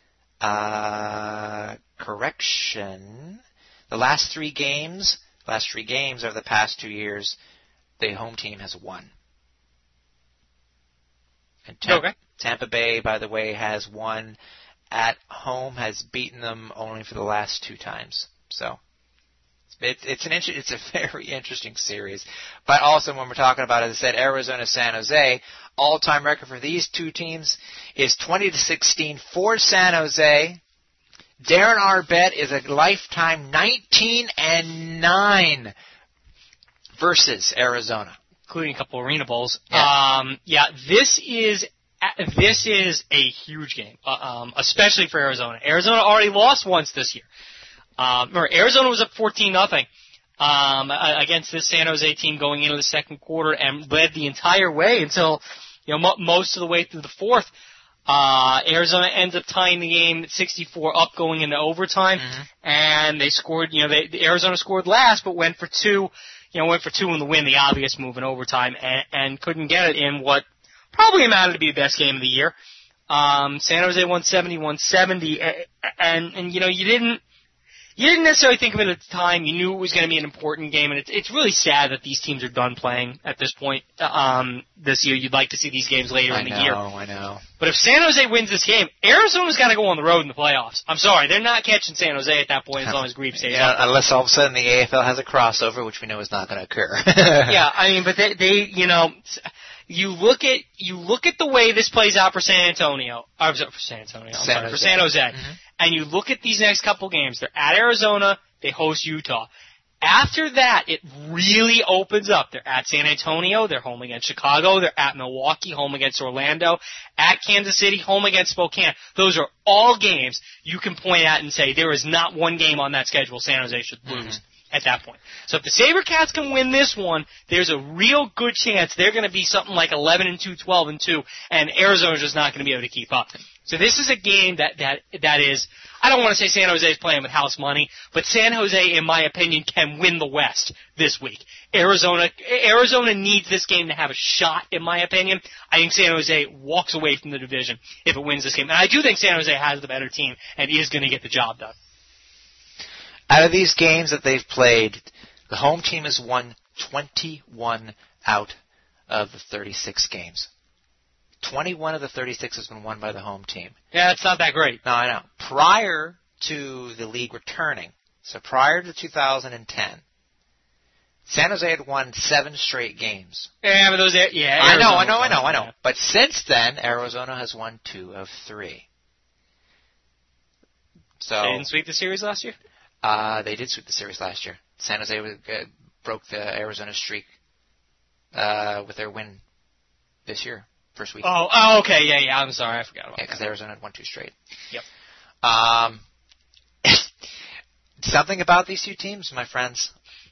Correction. The last three games over the past 2 years, the home team has won. And Tampa Bay, by the way, has won at home, has beaten them only for the last 2 times. So. It's a very interesting series. But also when we're talking about, as I said, Arizona, San Jose, all-time record for these two teams is 20-16 for San Jose. Darren Arbett is a lifetime 19-9 versus Arizona, including a couple arena bowls. Yeah. This is a huge game, especially for Arizona. Arizona already lost once this year. Remember, Arizona was up 14-0 against this San Jose team going into the second quarter and led the entire way until most of the way through the fourth. Arizona ends up tying the game at 64 up going into overtime, and they scored. Arizona scored last, but went for 2. Went for 2 in the win, the obvious move in overtime, and couldn't get it in what probably amounted to be the best game of the year. San Jose won 71-70, and you didn't necessarily think of it at the time. You knew it was going to be an important game, and it's really sad that these teams are done playing at this point this year. You'd like to see these games later in the year. I know. But if San Jose wins this game, Arizona's got to go on the road in the playoffs. I'm sorry, they're not catching San Jose at that point as long as Grieve stays up. Unless all of a sudden the AFL has a crossover, which we know is not going to occur. Yeah, I mean, but they you look at the way this plays out for San Jose. And you look at these next couple games. They're at Arizona. They host Utah. After that, it really opens up. They're at San Antonio. They're home against Chicago. They're at Milwaukee, home against Orlando. At Kansas City, home against Spokane. Those are all games you can point at and say there is not one game on that schedule San Jose should lose at that point. So if the SaberCats can win this one, there's a real good chance they're going to be something like 11-2, 12-2, and Arizona's just not going to be able to keep up. So this is a game that is, I don't want to say San Jose is playing with house money, but San Jose, in my opinion, can win the West this week. Arizona needs this game to have a shot, in my opinion. I think San Jose walks away from the division if it wins this game. And I do think San Jose has the better team and is going to get the job done. Out of these games that they've played, the home team has won 21 out of the 36 games. 21 of the 36 has been won by the home team. Yeah, it's not that great. No, I know. Prior to the league returning, so prior to 2010, San Jose had won 7 straight games. Yeah, but those, yeah. I know. But since then, Arizona has won 2 of 3. So they didn't sweep the series last year? They did sweep the series last year. San Jose broke the Arizona streak with their win this year, first week. Oh, okay, yeah. I'm sorry, I forgot about that. Because Arizona had won 2 straight. Yep. Something about these two teams, my friends.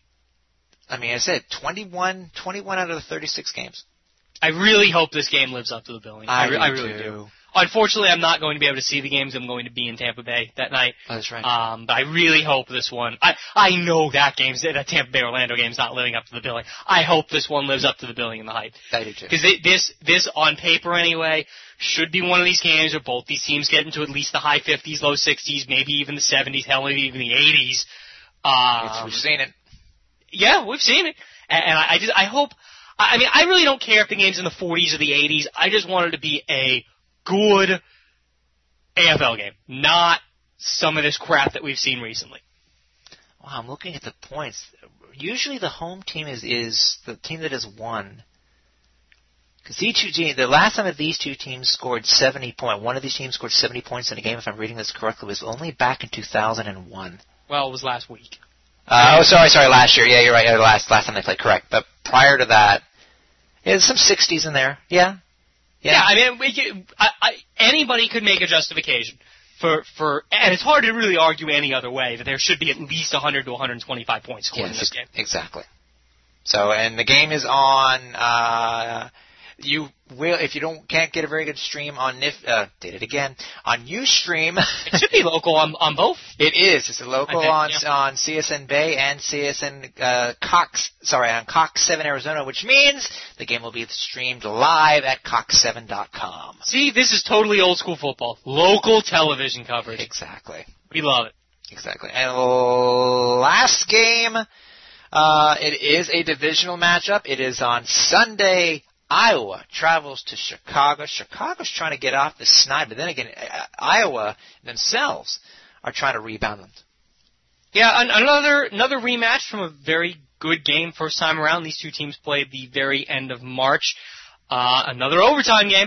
I mean, I said 21 out of the 36 games. I really hope this game lives up to the billing. I really do. Unfortunately, I'm not going to be able to see the games. I'm going to be in Tampa Bay that night. Oh, that's right. But I really hope this one. I know that Tampa Bay Orlando game's not living up to the billing. I hope this one lives up to the billing and the hype. I do too. Because this on paper anyway should be one of these games where both these teams get into at least the high 50s, low 60s, maybe even the 70s, hell, maybe even the 80s. We've seen it. Yeah, we've seen it. And I hope. I mean, I really don't care if the game's in the 40s or the 80s. I just want it to be a good AFL game, not some of this crap that we've seen recently. Wow, I'm looking at the points. Usually the home team is the team that has won. Because the last time that these two teams scored 70 points, one of these teams scored 70 points in a game, if I'm reading this correctly, was only back in 2001. Well, it was last week. Sorry, last year. Yeah, you're right. Last time they played, correct. But prior to that, there's some 60s in there. Yeah. Yeah, I mean, anybody could make a justification for, and it's hard to really argue any other way that there should be at least 100 to 125 points scored in this game. Exactly. So, and the game is on. You will, if you can't get a very good stream on on Ustream. It should be local on both. It is. It's local on CSN Bay and CSN on Cox 7 Arizona, which means the game will be streamed live at cox7.com. See, this is totally old school football. Local television coverage. Exactly. We love it. Exactly. And last game, it is a divisional matchup. It is on Sunday. Iowa travels to Chicago. Chicago's trying to get off the snide, but then again, Iowa themselves are trying to rebound them. Yeah, another rematch from a very good game first time around. These two teams played the very end of March. Another overtime game.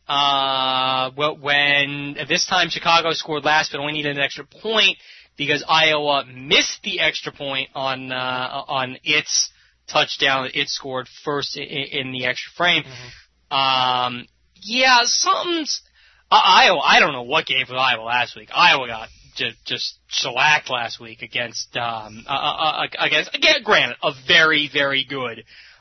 When this time Chicago scored last, but only needed an extra point because Iowa missed the extra point on its touchdown. It scored first in the extra frame. Mm-hmm. Something's Iowa. I don't know what gave with Iowa last week. Iowa got just shellacked last week against again, granted, a very, very good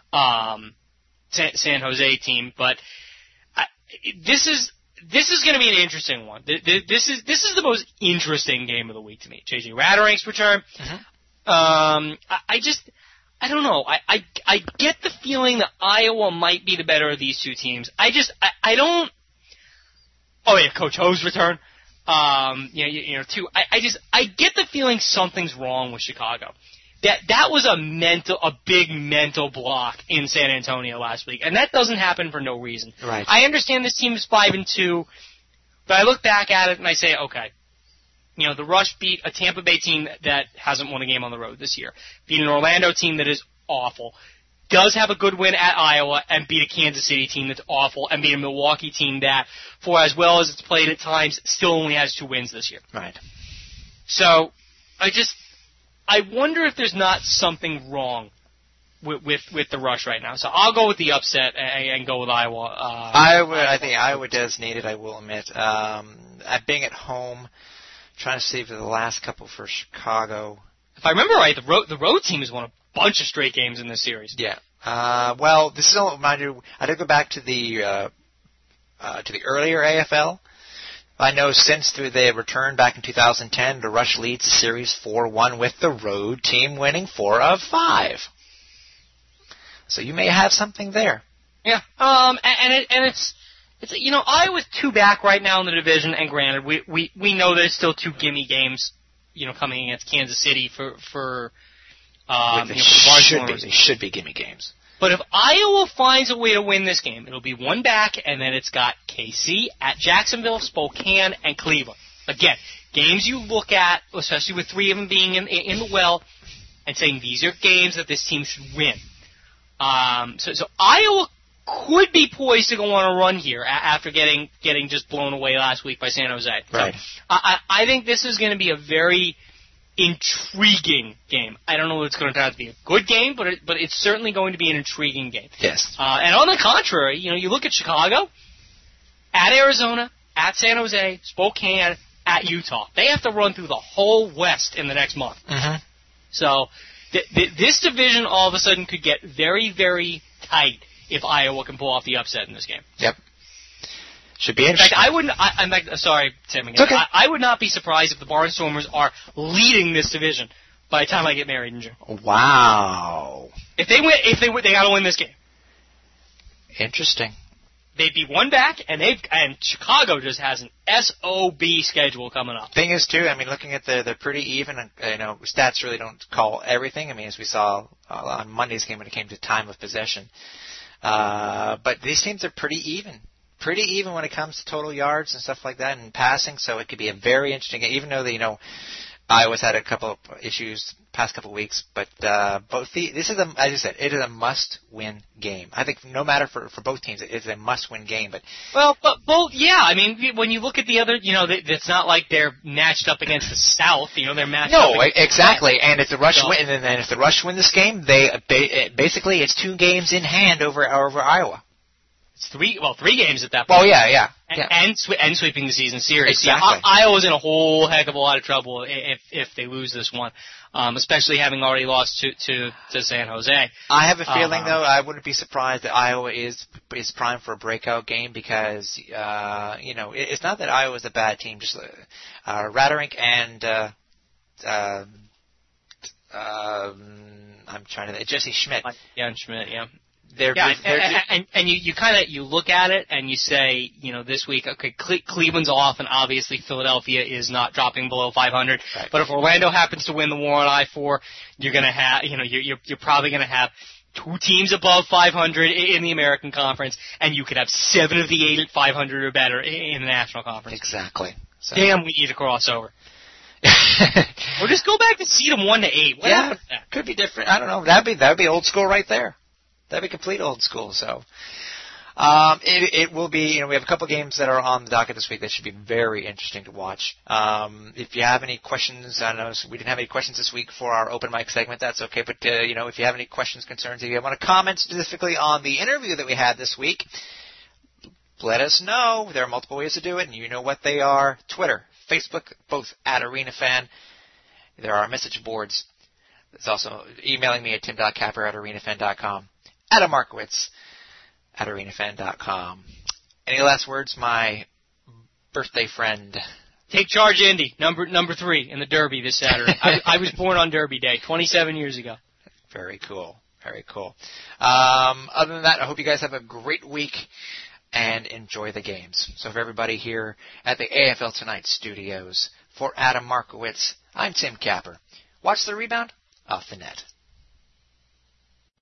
San Jose team, but this is going to be an interesting one. This is the most interesting game of the week to me. JJ Raderank's return. Mm-hmm. I don't know. I get the feeling that Iowa might be the better of these two teams. I don't. Oh yeah, Coach Ho's return. Too. I get the feeling something's wrong with Chicago. That was a big mental block in San Antonio last week, and that doesn't happen for no reason. Right. I understand this team is 5-2, but I look back at it and I say, okay. The Rush beat a Tampa Bay team that hasn't won a game on the road this year. Beat an Orlando team that is awful. Does have a good win at Iowa and beat a Kansas City team that's awful and beat a Milwaukee team that, for as well as it's played at times, still only has 2 wins this year. Right. So, I wonder if there's not something wrong with the Rush right now. So I'll go with the upset and go with Iowa. I think Iowa does need it, I will admit. Being at home, trying to save the last couple for Chicago. If I remember right, the road team has won a bunch of straight games in this series. Yeah. Well, this is all, mind you, I did go back to the earlier AFL. I know since through the return back in 2010, the Rush leads the series 4-1 with the road team winning 4 of 5. So you may have something there. Yeah. It's Iowa's 2 back right now in the division, and granted, we know there's still 2 gimme games, coming against Kansas City for they should be gimme games. But if Iowa finds a way to win this game, it'll be 1 back, and then it's got KC at Jacksonville, Spokane, and Cleveland. Again, games you look at, especially with 3 of them being in the well, and saying these are games that this team should win. So Iowa could be poised to go on a run here after getting just blown away last week by San Jose. Right. So, I think this is going to be a very intriguing game. I don't know if it's going to turn out to be a good game, but it's certainly going to be an intriguing game. Yes. And on the contrary, you look at Chicago, at Arizona, at San Jose, Spokane, at Utah. They have to run through the whole West in the next month. Mm-hmm. So this division all of a sudden could get very, very tight if Iowa can pull off the upset in this game. Yep. Should be interesting. In fact, sorry, Tim, again. Okay. I would not be surprised if the Barnstormers are leading this division by the time I get married in June. Wow. If they win, they got to win this game. Interesting. They'd be 1 back, and Chicago just has an SOB schedule coming up. Thing is, too, looking at they're pretty even. Stats really don't call everything. As we saw on Monday's game when it came to time of possession. But these teams are pretty even. Pretty even when it comes to total yards and stuff like that and passing, so it could be a very interesting game, even though Iowa's had a couple of issues past couple of weeks, but this is as you said, it is a must-win game. I think no matter for both teams, it is a must-win game. But both, yeah. When you look at the other, it's not like they're matched up against the South. They're matched up. No, exactly. And if the Rush win, and then if the Rush win this game, basically it's 2 games in hand over Iowa. It's 3 games at that point. Well, yeah. And sweeping the season series. Exactly. Yeah, Iowa's in a whole heck of a lot of trouble if they lose this one, especially having already lost to San Jose. I have a feeling, though, I wouldn't be surprised that Iowa is primed for a breakout game because, it's not that Iowa's a bad team. Just Raderink and I'm trying to Jesse Schmidt. Yeah, Schmidt, yeah. You look at it and you say, this week, okay, Cleveland's off, and obviously Philadelphia is not dropping below 500. Right. But if Orlando happens to win the war on I-4, you're gonna have, you're probably gonna have 2 teams above 500 in the American Conference, and you could have 7 of the 8 at 500 or better in the National Conference. Exactly. So. Damn, we need a crossover. Or just go back to seed them 1 to 8. What happened to that? Could be different. I don't know. That'd be old school right there. That'd be complete old school. So, it will be. We have a couple games that are on the docket this week that should be very interesting to watch. If you have any questions, I know we didn't have any questions this week for our open mic segment. That's okay. But if you have any questions, concerns, if you want to comment specifically on the interview that we had this week, let us know. There are multiple ways to do it, and you know what they are: Twitter, Facebook, both at ArenaFan. There are message boards. It's also emailing me at tim.capper@arenafan.com. Adam Markowitz at arenafan.com. Any last words, my birthday friend? Take charge, Indy. Number 3 in the Derby this Saturday. I was born on Derby Day 27 years ago. Very cool. Very cool. Other than that, I hope you guys have a great week and enjoy the games. So for everybody here at the AFL Tonight studios, for Adam Markowitz, I'm Tim Capper. Watch the rebound off the net.